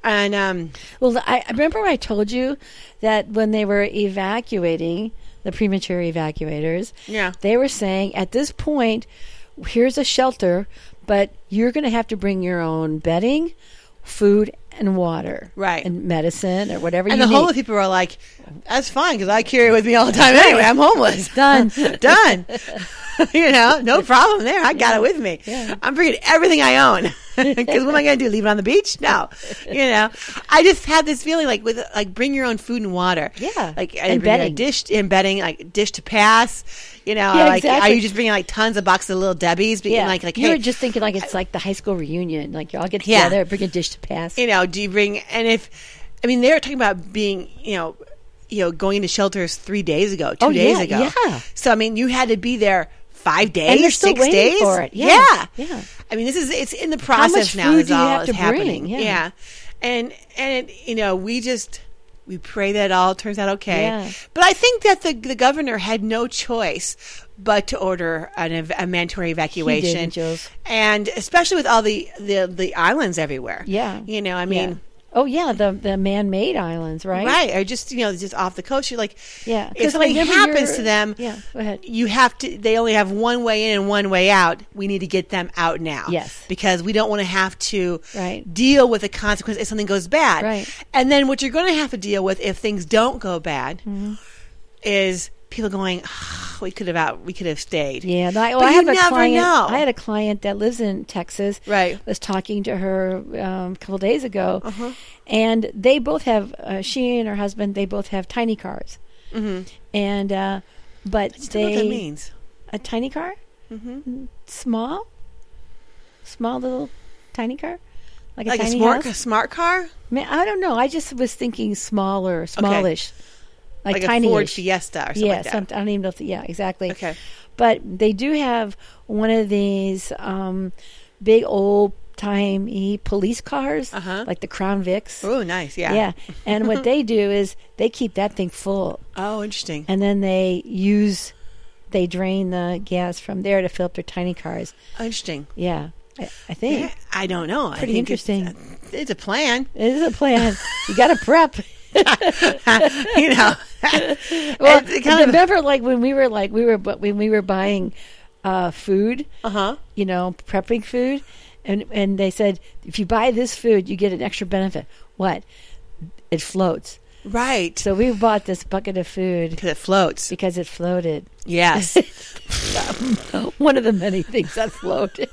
And um, Well, I I remember I told you that when they were evacuating the premature evacuators, Yeah. they were saying at this point, here's a shelter, but you're going to have to bring your own bedding, food, and water, Right. and medicine or whatever and you the need. homeless people were like, "That's fine because I carry it with me all the time anyway. I'm homeless. Done. Done. You know, no problem there. I got it with me. Yeah. I'm bringing everything I own because what am I going to do? Leave it on the beach? No. You know, I just had this feeling like with like bring your own food and water. Yeah. like And bring a bedding. dish and bedding, like dish to pass. You know, Yeah, like exactly. are you just bringing like tons of boxes of little Debbie's? But Yeah, like like you hey, were just thinking like it's like the high school reunion. Like you all get Yeah. together, bring a dish to pass. you know, do you bring and if I mean they were talking about being you know you know going into shelters three days ago, two Oh, days yeah, ago. yeah. So I mean, you had to be there five days, And they're still six waiting days for it. Yeah, yeah. I mean, this is it's in the much process now. food Is do you all have is to bring? happening. Yeah. and and it, you know, we just we pray that it all turns out okay. Yeah. But I think that the the governor had no choice but to order an, ev- a mandatory evacuation, didn't, Jules. and especially with all the, the the islands everywhere. Yeah. you know, I mean. Yeah. Oh yeah, the the man-made islands, right? Right, or just you know, just off the coast. You're like, Yeah, if 'cause something whenever happens you're- to them, Yeah, go ahead. you have to. They only have one way in and one way out. We need to get them out now. Yes. because we don't want to have to Right. deal with the consequence if something goes bad. Right. and then what you're going to have to deal with if things don't go bad Mm-hmm. is people going, "Ah, we could have out, we could have stayed. Yeah, no, I, well, But I you have a never client. know. I had a client that lives in Texas. Right. Was talking to her um, a couple days ago, Uh-huh. and they both have. Uh, she and her husband. They both have tiny cars, Mm-hmm. and uh, but I just they don't know what that means. a tiny car, Mm-hmm. small, small little tiny car, like a Like a tiny smart, house. a smart car, Man, I don't know. I just was thinking smaller, smallish, like, like, tiny. a Ford Fiesta or something Yeah, like that. some, I don't even know if the, yeah, exactly. Okay. But they do have one of these um, big old timey police cars, Uh-huh. like the Crown Vics. Oh, nice. Yeah. Yeah. And what they do is they keep that thing full, Oh, interesting. and then they use, they drain the gas from there to fill up their tiny cars. Oh, interesting. Yeah, I, I think Yeah, I don't know. I Pretty think it's- interesting. It's, a plan. it is a plan. You got to prep. you know. Well, It's kind of- remember, like when we were like we were, but when we were buying uh, food, Uh-huh. you know, prepping food, and and they said if you buy this food, you get an extra benefit. What? It floats. Right. So we bought this bucket of food Because it floats. because it floated. Yes. One of the many things that floated.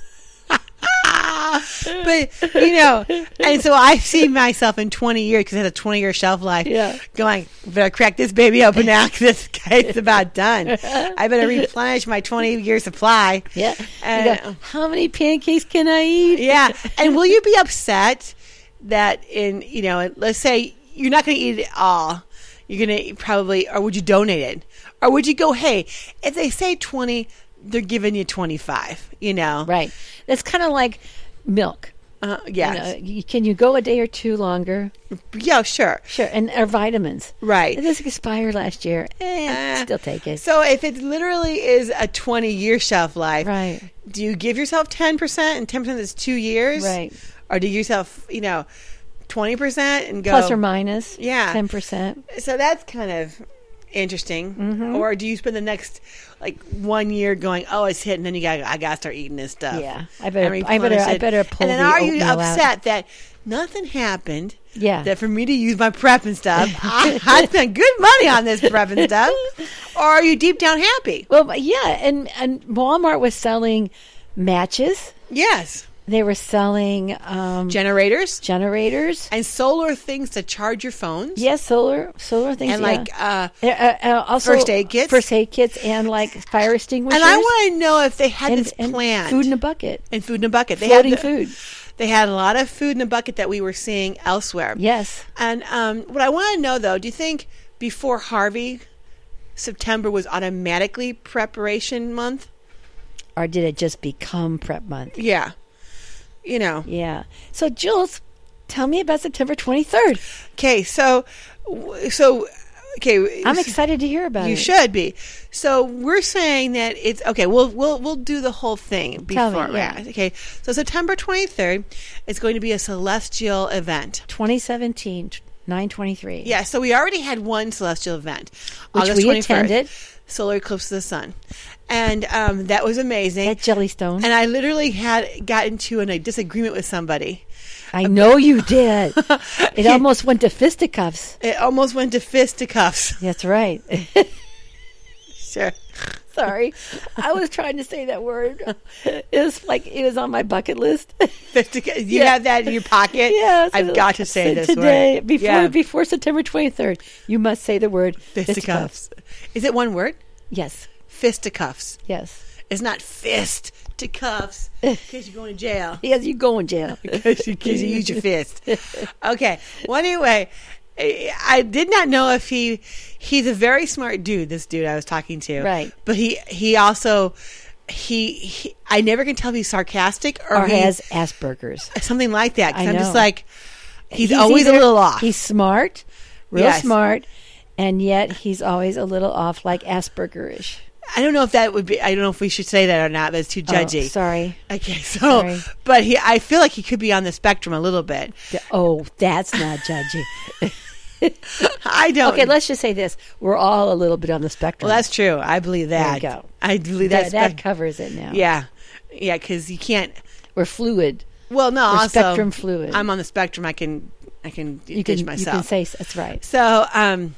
But, you know, and so I see myself in twenty years, because it has a twenty-year shelf life, Yeah. going, better crack this baby open now, because this guy's about done. I better replenish my twenty-year supply. Yeah. And- You go, how many pancakes can I eat? Yeah. And will you be upset that in, you know, let's say you're not going to eat it all. You're going to probably, or would you donate it? Or would you go, hey, if they say twenty, they're giving you twenty-five, you know? Right. That's kind of like milk. Uh, You yes. know, you- can you go a day or two longer? Yeah, sure. Sure. And our vitamins. Right. This expired last year. Eh, Uh, still take it. So if it literally is a twenty-year shelf life, Right. do you give yourself ten percent and ten percent is two years? Right. Or do you give yourself, you know, twenty percent and go... Plus or minus. Yeah. ten percent. So that's kind of interesting. Mm-hmm. Or do you spend the next, like, one year going, oh, it's hitting, then you got I got to start eating this stuff. Yeah. I better, And I better, replenish I it. better pull And then the are you oatmeal out. upset that nothing happened? Yeah. That for me to use my prep and stuff, I, I spent good money on this prep and stuff. Or are you deep down happy? Well, but yeah. And, and Walmart was selling matches. Yes. They were selling um, Generators generators. and solar things to charge your phones. Yes, solar, solar things. And yeah. like, uh, Uh, uh, uh, also first aid kits? first aid kits, and like fire extinguishers. and I want to know if they had and, this and planned. food in a bucket, and food in a bucket. They floating had the- food. They had a lot of food in a bucket that we were seeing elsewhere. Yes, And um, what I want to know, though, do you think before Harvey, September was automatically preparation month? or did it just become prep month? Yeah. You know. Yeah. So, Jules, tell me about September twenty-third. Okay, so so okay, I'm excited to hear about you it. should be. So we're saying that it's okay. We'll we'll we'll do the whole thing Tell before. me, yeah. Okay. So September twenty-third is going to be a celestial event. twenty seventeen, nine twenty-three. Yeah. So we already had one celestial event, Which August we twenty-first, attended. solar eclipse of the sun, and um, that was amazing. At Jellystone. And I literally had got into a disagreement with somebody. I know you did. It almost went to fisticuffs. It almost went to fisticuffs. That's right. Sure. Sorry. I was trying to say that word. It was like it was on my bucket list. Fisticuffs. You Yeah. have that in your pocket? Yes. I've got to say this today word. before Yeah. before September twenty-third. You must say the word Fisticuffs. Is it one word? Yes. Fisticuffs. Yes. It's not fist to cuffs because you're going to jail. Yes, you go in jail. Because you, 'cause you use your fist. Okay. Well, anyway, I I did not know if he he's a very smart dude. This dude I was talking to, Right. But he he also he, he I never can tell if he's sarcastic or, Or he, has Asperger's. something like that. 'Cause I I'm just know. like he's, always either- a little off. He's smart, real Yes. smart, and yet he's always a little off, like Asperger-ish. I don't know if that would be. I don't know if we should say that or not. That's too judgy. Oh, sorry. Okay, so Sorry. but he, I feel like he could be on the spectrum a little bit. Oh, that's not judgy. I don't. Okay, let's just say this: we're all a little bit on the spectrum. Well, that's true. I believe There that. you go. I believe that, that's that covers it now. Yeah, yeah, because you can't. We're fluid. Well, no, We're also spectrum fluid. I'm on the spectrum. I can, I can You ditch can, myself. you can say that's right. So, um,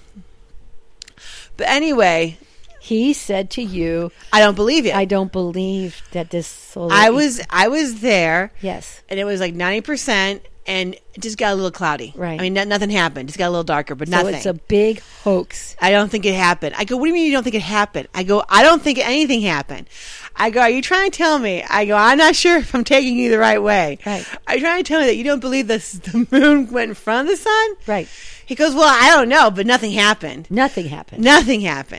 but anyway, He said to you, I don't believe it. "I I, don't believe that this solar." was, I was there, yes, and it was like ninety percent, and it just got a little cloudy. Right. I mean, no, nothing happened. Just got a little darker, but so nothing. it's a big hoax. I don't think it happened. I go, what do you mean you don't think it happened? I go, I don't think anything happened. I go, are you trying to tell me? I go, I'm not sure if I'm taking you the right way. Right. Are you trying to tell me that you don't believe the, the moon went in front of the sun? Right. He goes, well, I don't know, but nothing happened. Nothing happened. Nothing happened.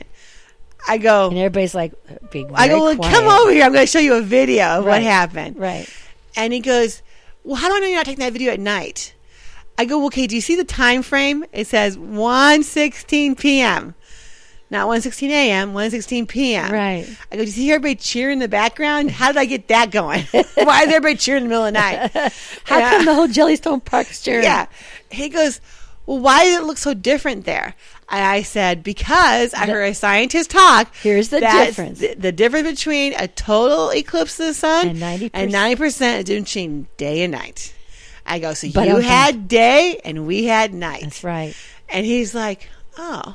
I go, And everybody's like, being I very go, well, quiet. come over here. I'm going to show you a video of what Right. happened. Right. And he goes, well, how do I know you're not taking that video at night? I go, well, okay, do you see the time frame? It says one sixteen p.m. Not one sixteen a.m., one sixteen p.m. Right. I go, do you see everybody cheering in the background? How did I get that going? Why is everybody cheering in the middle of the night? How Yeah. come the whole Jellystone Park's cheering? Yeah. He goes, well, why does it look so different there? And I said, because I The- heard a scientist talk. Here's the that difference. The, the difference between a total eclipse of the sun And ninety percent and ninety percent is between day and night. I go, so But you okay. had day and we had night. That's right. And he's like, oh.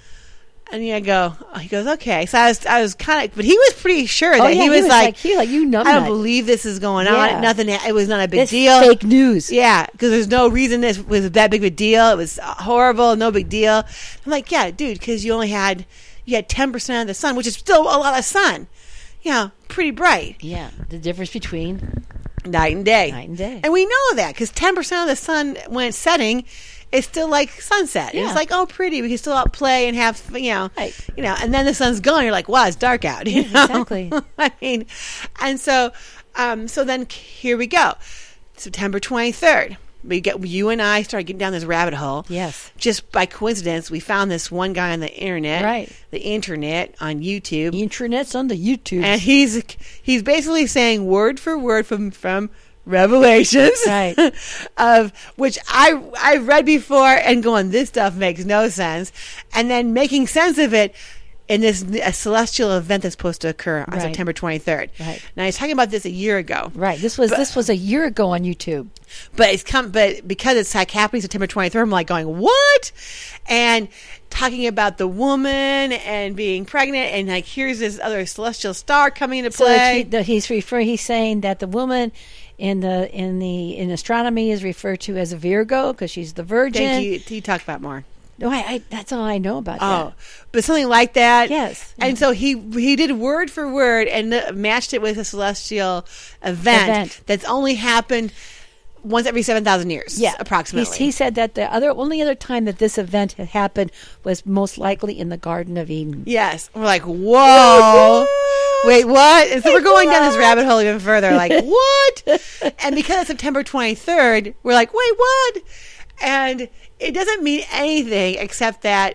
And I go, oh, he goes, okay. So I was, I was kind of, but he was pretty sure that Oh, yeah, he was like, he was like, you numbnut. I don't believe this is going on. Yeah. Nothing, it was not a big This deal. fake news. Yeah, because there's no reason this was that big of a deal. It was horrible, no big deal. I'm like, yeah, dude, because you only had you had ten percent of the sun, which is still a lot of sun. Yeah, pretty bright, Yeah. The difference between night and day. night and day. And we know that because ten percent of the sun when it's setting, it's still like sunset. And Yeah. It's like, oh, pretty. We can still out play and have, you know, Right. you know. And then the sun's gone. You're like, wow, it's dark out. You Yeah, know? exactly. I mean, and so, um, so then here we go, September twenty-third. We get you and I started getting down this rabbit hole. Yes. Just by coincidence, we found this one guy on the internet, Right. The internet on YouTube, Internet's on the YouTube. and he's he's basically saying word for word from from Revelations, Right. of which I I've read before and going, this stuff makes no sense, and then making sense of it in this a celestial event that's supposed to occur on Right. September twenty-third. Right. Now he's talking about this a year ago, right. This was But- this was a year ago on YouTube. but it's come, but because it's like happening September twenty-third, I'm like going, what? And talking about the woman and being pregnant, and like here's this other celestial star coming into So play. he, the, he's referring. He's saying that the woman in the in the in astronomy is referred to as a Virgo because she's the Virgin. Thank you. You talk about more. No, I, I that's all I know about Oh, that. but something like that. Yes. And so he he did word for word and uh, matched it with a celestial event, Event. that's only happened once every seven thousand years. Yeah, approximately. He, he said that the other only other time that this event had happened was most likely in the Garden of Eden. Yes. We're like, whoa. Wait, what? And so we're going down this rabbit hole even further. Like, what? And because it's September twenty-third, we're like, wait, what? And it doesn't mean anything except that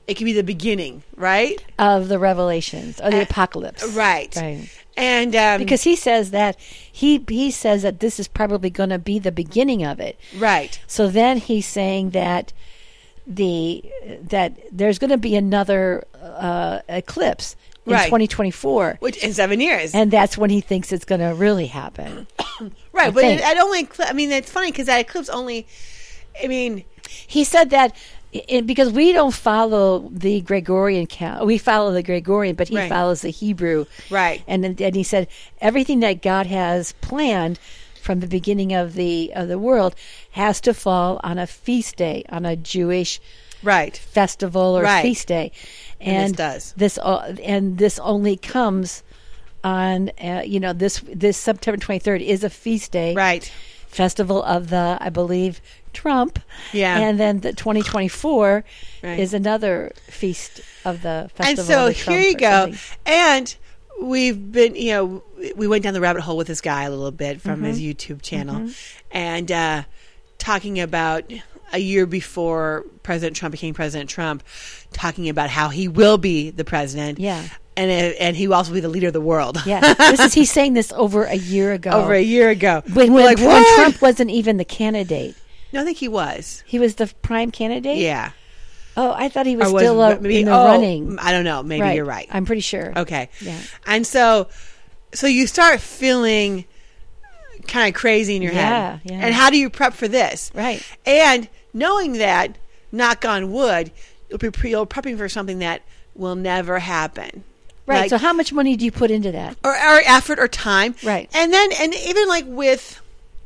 it could be the beginning, right? Of the revelations or the Uh, apocalypse. Right. Right. And um, Because he says that he he says that this is probably going to be the beginning of it. right. So then he's saying that the that there's going to be another uh, eclipse in Right. twenty twenty-four, Which in seven years. and that's when he thinks it's going to really happen. right. I But think. it, it only, ecl- I mean, it's funny because that eclipse only, I mean, He said that it, because we don't follow the Gregorian count, we follow the Gregorian, but he Right. follows the Hebrew. Right. And then- and he said everything that God has planned from the beginning of the of the world has to fall on a feast day, on a Jewish right. festival or Right. feast day. And And, this does. this uh, and this only comes on uh, you know this this September twenty-third is a feast day, Right. festival of the, I believe, Trump. Yeah. And then the twenty twenty-four Right. is another feast of the festival And so of the Trump here you or go. something. And we've been, you know, we went down the rabbit hole with this guy a little bit from his Mm-hmm. YouTube channel and uh, talking about a year before President Trump became President Trump, talking about how he will be the president. Yeah. And, uh, and he will also be the leader of the world. Yeah. This is, he's saying this over a year ago. Over a year ago. When, We're when, like, when what? Trump wasn't even the candidate. No, I think he was. He was the prime candidate? Yeah. Oh, I thought he was Or was- still uh, maybe- in the oh, running. I don't know. Maybe you're right. I'm pretty sure. Okay. Yeah. And so, so you start feeling kind of crazy in your Yeah, head. yeah. And how do you prep for this? Right. And knowing that, knock on wood, you'll be pre- you're prepping for something that will never happen. Right. Like- so how much money do you put into that? or, or effort or time. Right. And then, and even like with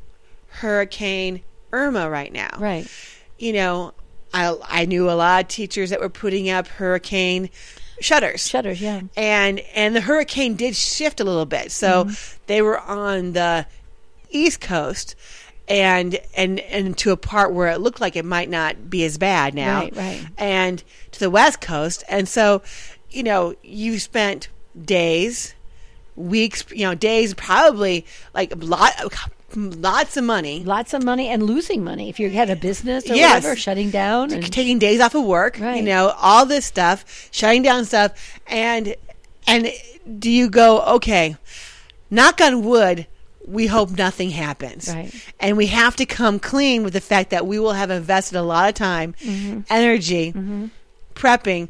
Hurricane Irma right now. Right. You know, I I knew a lot of teachers that were putting up hurricane shutters. Shutters, yeah. and and the hurricane did shift a little bit, so Mm-hmm. they were on the east coast and and and to a part where it looked like it might not be as bad now, Right, right. and to the west coast. And so, you know, you spent days, weeks, you know, days, probably like lot lots of money, Lots of money and losing money if you had a business or Yes. whatever, shutting down. And, taking days off of work, you Right. know, all this stuff, shutting down stuff, and and do you go, okay, knock on wood, we hope nothing happens. Right. And we have to come clean with the fact that we will have invested a lot of time, Mm-hmm. energy, prepping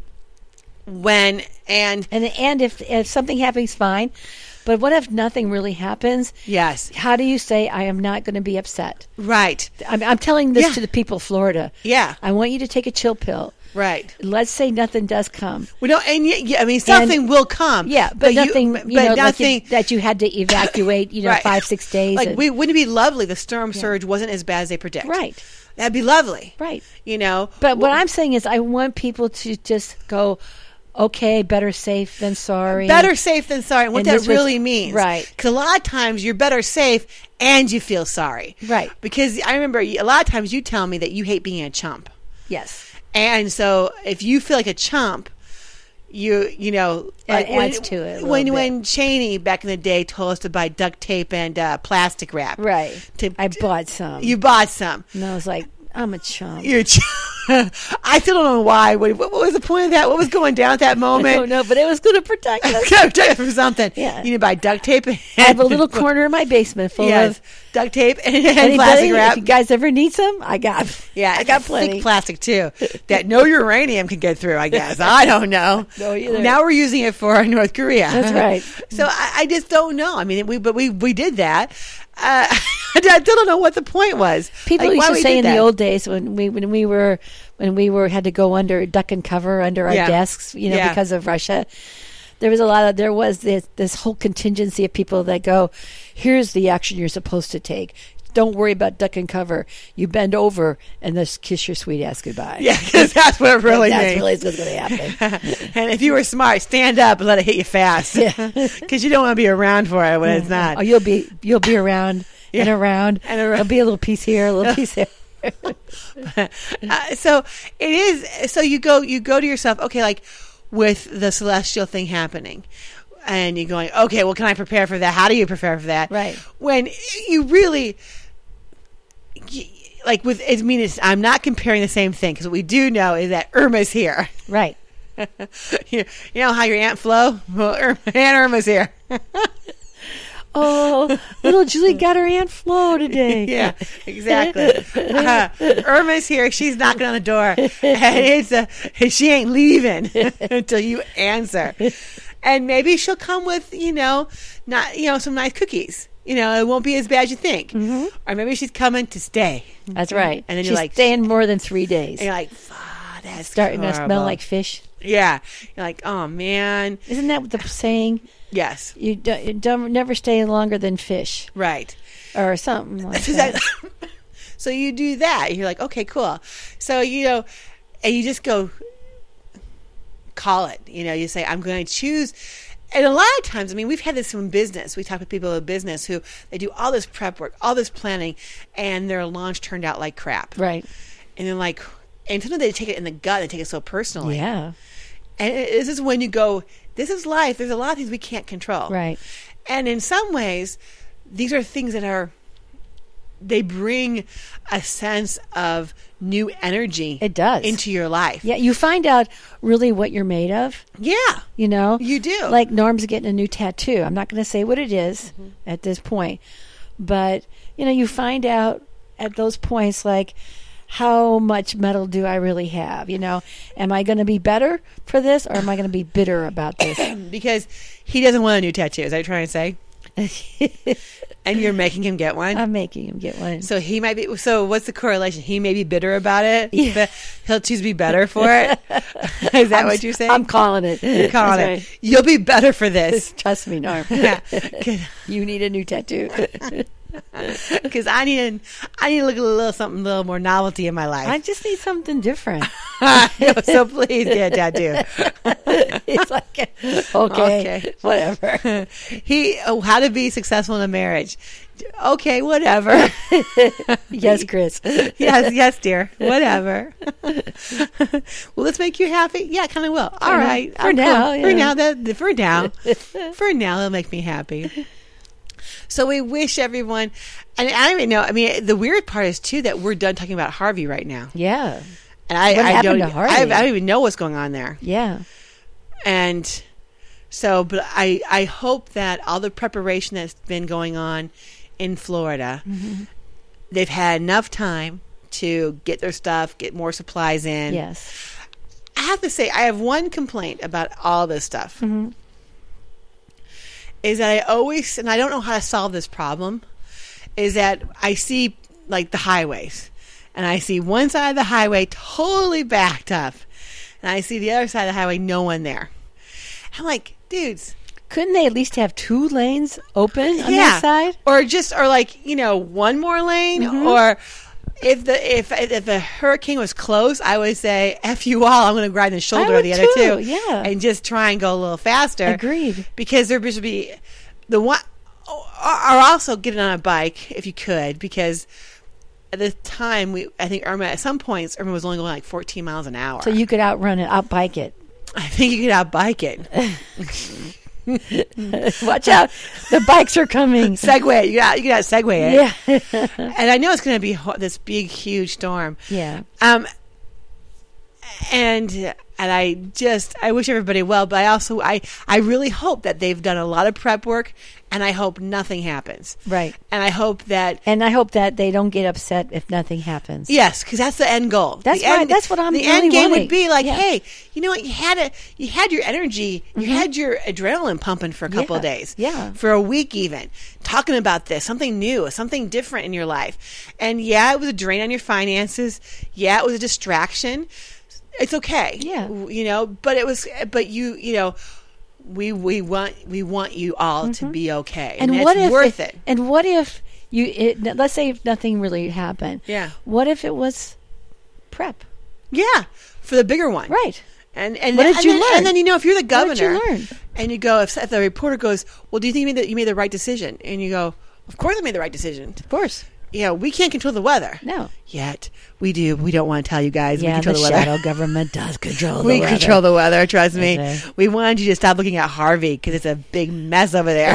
when and and and if if something happens, fine. But what if nothing really happens? yes, How do you say I am not going to be upset? right. I'm, I'm telling this Yeah. to the people of Florida. Yeah. I want you to take a chill pill. Right. Let's say nothing does come. We don't, and y- yeah, I mean, something will come. Yeah, but, nothing. You, You, but know, like nothing. you- that you had to evacuate. You know, Right. five six days. Like, and- we, wouldn't it be lovely? The storm surge wasn't as bad as they predict. Right. That'd be lovely. Right. You know. But what I'm saying is, I want people to just go, okay, better safe than sorry. better safe than sorry. And what And that this was- really means, right. Because a lot of times you're better safe and you feel sorry, Right. Because I remember a lot of times you tell me that you hate being a chump, Yes. and so if you feel like a chump, you you know, It like adds to it a little when bit. when Cheney back in the day told us to buy duct tape and uh, plastic wrap, Right. To, I bought some. you bought some. and I was like, I'm a chump. You're a chump. I still don't know why. What, what was the point of that? What was going down at that I moment? don't know, but it was going to protect us. Duct tape for something. Yeah. You need to buy duct tape. And I have a little corner in my basement full yes, of duct tape and, and anybody. plastic wrap. If you guys ever need some, I got. Yeah, I it's got a plenty. thick plastic too that no uranium can get through. I guess I don't know. No, either. Now we're using it for North Korea. That's right. So I, I just don't know. I mean, we but we we did that. Uh, I still don't know what the point was. People Like, used why to we say did in that. the old days when we when we were when we were had to go under duck and cover under our Yeah. desks, you know, Yeah. because of Russia. There was a lot of there was this this whole contingency of people that go, here's the action you're supposed to take. Don't worry about duck and cover. You bend over and just kiss your sweet ass goodbye. Yeah, because that's what it really That's means. really what's going to happen. And if you were smart, stand up and let it hit you fast. Yeah. Because you don't want to be around for it when it's not. Oh, you'll be you'll be around and Yeah. around And around. There'll be a little piece here, a little piece there. Uh, so it is. So you go, you go to yourself. Okay, like with the celestial thing happening, and you're going, okay, well, can I prepare for that? How do you prepare for that? Right. When you really, like with, I mean, it's, I'm not comparing the same thing because what we do know is that Irma's here. Right. you, you know how your Aunt Flo? Well, Ir- Aunt Irma's here. Oh, little Julie got her Aunt Flo today. Yeah, exactly. Uh, Irma's here. She's knocking on the door, and it's a, she ain't leaving until you answer. And maybe she'll come with, you know, not you know some nice cookies. You know, it won't be as bad as you think. Mm-hmm. Or maybe she's coming to stay. That's right. And then She's you're like staying more than three days. And you're like, "Fuck, that's Starting horrible. to smell like fish. Yeah. You're like, oh man. Isn't that what the saying? Yes. You don't, you don't never stay longer than fish, Right. or something like that. So you do that. You're like, okay, cool. So, you know, and you just go call it. You know, you say, I'm going to choose. And a lot of times, I mean, we've had this in business. We talk to people in business who they do all this prep work, all this planning, and their launch turned out like crap. Right. And then like, and sometimes they take it in the gut. They take it so personally. Yeah. And it- this is when you go, this is life. There's a lot of things we can't control. Right. And in some ways, these are things that are, they bring a sense of new energy. It does. Into your life. Yeah. You find out really what you're made of. Yeah. You know, You do. Like Norm's getting a new tattoo. I'm not going to say what it is Mm-hmm. at this point, but you know, you find out at those points like, how much metal do I really have? You know, am I going to be better for this, or am I going to be bitter about this? Because he doesn't want a new tattoo. Is that what you're trying to say? And you're making him get one? I'm making him get one. So he might be. So what's the correlation? He may be bitter about it, Yeah. but he'll choose to be better for it. Is that I'm, what you're saying? I'm calling it. You're calling That's it. right. You'll be better for this. Trust me, Norm. Yeah. You need a new tattoo. Because I need, an, I need to look at a little something, a little more novelty in my life. I just need something different. So please get a tattoo. It's like, okay, Okay. whatever. He, oh, how to be successful in a marriage. Okay, whatever. Yes, Chris. yes, yes, dear. Whatever. Will this make you happy? Yeah, kind of will. All For- right. for I'm cool. now, For yeah. now, that for now, for now, it'll make me happy. So we wish everyone, and I don't even know. I mean, the weird part is too that we're done talking about Harvey right now, Yeah, and I, What I happened don't, to Harvey? I, I don't even know what's going on there. yeah. And so, but I, I hope that all the preparation that's been going on in Florida, Mm-hmm. they've had enough time to get their stuff, get more supplies in. Yes. I have to say, I have one complaint about all this stuff. Mm-hmm. Is that I always, and I don't know how to solve this problem, is that I see like the highways, and I see one side of the highway totally backed up, and I see the other side of the highway, no one there. I'm like, dudes, Couldn't they at least have two lanes open on yeah, that side? or just, or like, you know, one more lane, Mm-hmm. or if the if if a hurricane was close, I would say, "F you all, I'm going to grab the shoulder I of the would other too, two, yeah. and just try and go a little faster." Agreed. Because there should be the one, or also getting on a bike if you could, because at the time we, I think Irma at some points Irma was only going like fourteen miles an hour. So you could outrun it, outbike it. I think you could outbike it. Watch out. The bikes are coming. Segway, you got you got Segway it. Yeah. And I know it's going to be ho- this big, huge storm. Yeah. Um, and and I just I wish everybody well, but I also I I really hope that they've done a lot of prep work, and I hope nothing happens. Right. And I hope that And I hope that they don't get upset if nothing happens. yes, because that's the end goal. That's the right. end, That's what I'm The really end game wanting. would be like, Yeah. hey, you know what? You had a you had your energy, you had your adrenaline pumping for a couple of Mm-hmm. Yeah. days, Yeah. for a week even, talking about this, something new, something different in your life. And yeah, it was a drain on your finances. Yeah, it was a distraction. It's okay. Yeah. You know, but it was, but you, you know, we we want we want you all to be okay, and, And it's what if worth it. And what if you it, let's say if nothing really happened. Yeah. What if it was prep? Yeah, for the bigger one, Right. And and What then, did and you then, learn? And then you know, if you're the What did governor, you learn? and you go, if, if the reporter goes, "Well, do you think you made the, you made the right decision?" And you go, "Of course, I made the right decision." Of course. Yeah, we can't control the weather. No. Yet we do. We don't want to tell you guys. Yeah, we control the, the, weather. shadow government does control we the weather. control the weather. Trust me. That's right. We wanted you to stop looking at Harvey because it's a big mess over there.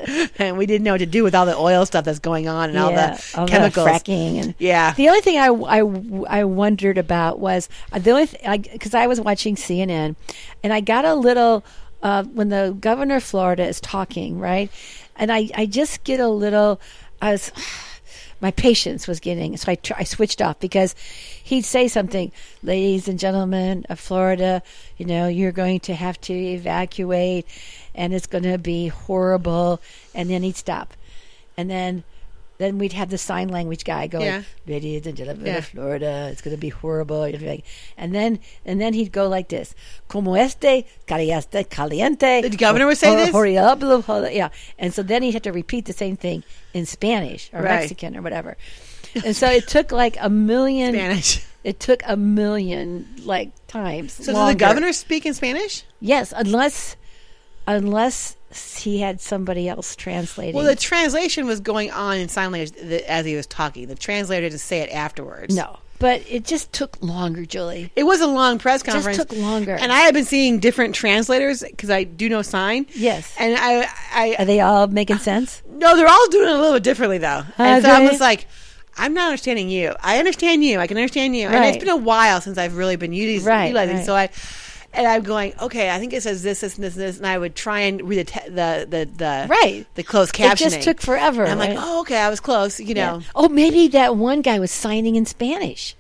and we didn't know what to do with all the oil stuff that's going on and all Yeah, the all the chemicals. fracking and Yeah. The only thing I, I, I wondered about was uh, the only because I, I was watching C N N and I got a little uh, when the governor of Florida is talking, right, and I, I just get a little I was my patience was getting so I tr- I switched off because he'd say something, ladies and gentlemen of Florida, you know, you're going to have to evacuate and it's going to be horrible, and then he'd stop, and then then we'd have the sign language guy going, Yeah. ladies and gentlemen Yeah. of Florida, it's going to be horrible, and then and then he'd go like this, como este caliente caliente. The governor would say this? Horrible, yeah, and so then he'd have to repeat the same thing in Spanish or Right. Mexican or whatever, and so it took like a million. Spanish. It took a million like times. So longer. does the governor speak in Spanish? Yes, unless unless he had somebody else translating. Well, the translation was going on in sign language th- as he was talking. The translator didn't say it afterwards. no, but it just took longer, Julie. It was a long press Just conference. took longer. And I have been seeing different translators because I do know sign. Yes. And I, I, Are they all making sense? no, they're all doing it a little bit differently though. And so Are I'm they? just like, I'm not understanding you. I understand you. I can understand you. And Right. it's been a while since I've really been utilizing, Right, utilizing. right. So I, and I'm going, okay, I think it says this, this, and this, and this, and I would try and read the te- the the the Right. the closed captioning. It just took forever. And I'm like, right? oh, okay, I was close. You know, Yeah. Oh, maybe that one guy was signing in Spanish.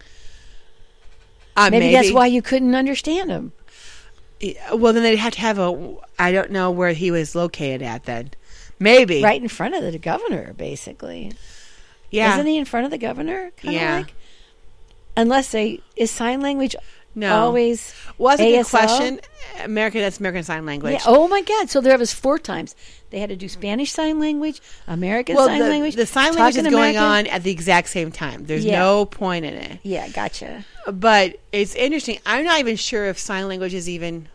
uh, Maybe, that's why you couldn't understand him. Yeah, well, then they'd have to have a. I don't know where he was located at then. Maybe Right in front of the governor, basically. Yeah. Isn't he in front of the governor? Kinda Yeah. Like? Unless they is sign language No. always Well, that's a good A S L? question. American, that's American Sign Language. Yeah. Oh my God! So there was four times they had to do Spanish sign language, American well, sign the, language. the sign language is talking going American. on at the exact same time. There's Yeah. no point in it. Yeah, gotcha. But it's interesting. I'm not even sure if sign language is even.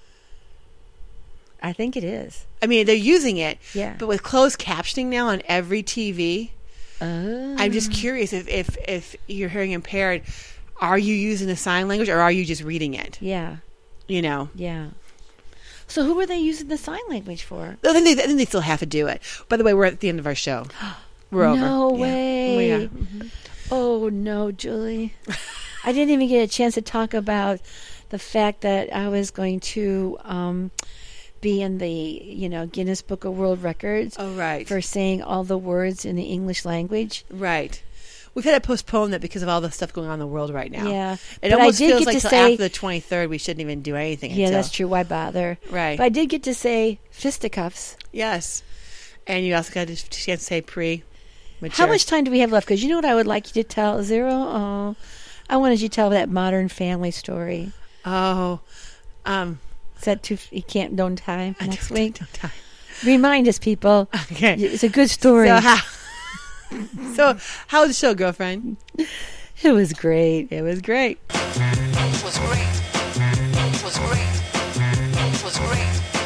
I think it is. I mean, they're using it. Yeah. But with closed captioning now on every T V, Oh. I'm just curious if, if if you're hearing impaired, are you using the sign language or are you just reading it? Yeah, You know. yeah. So who are they using the sign language for? I think, they, I think they still have to do it. By the way, we're at the end of our show. We're over. No Yeah. way. Oh, yeah. Mhm. Oh no, Julie. I didn't even get a chance to talk about the fact that I was going to um, be in the, you know, Guinness Book of World Records Oh, right. for saying all the words in the English language. Right. We've had to postpone that because of all the stuff going on in the world right now. Yeah. It But I almost did feels get like to till say- after the twenty-third we shouldn't even do anything. Yeah, until. that's true. Why bother? Right. But I did get to say fisticuffs. Yes. And you also got to chance to say pre. How much time do we have left? Because you know what I would like you to tell? Zero? Oh, I wanted you to tell that Modern Family story. Oh. Um, Is that too, you can't, don't time next don't- week? don't time. Remind us, people. Okay. It's a good story. So how, so how was the show, girlfriend? It was great. It was great. It was great. It was great. It was great.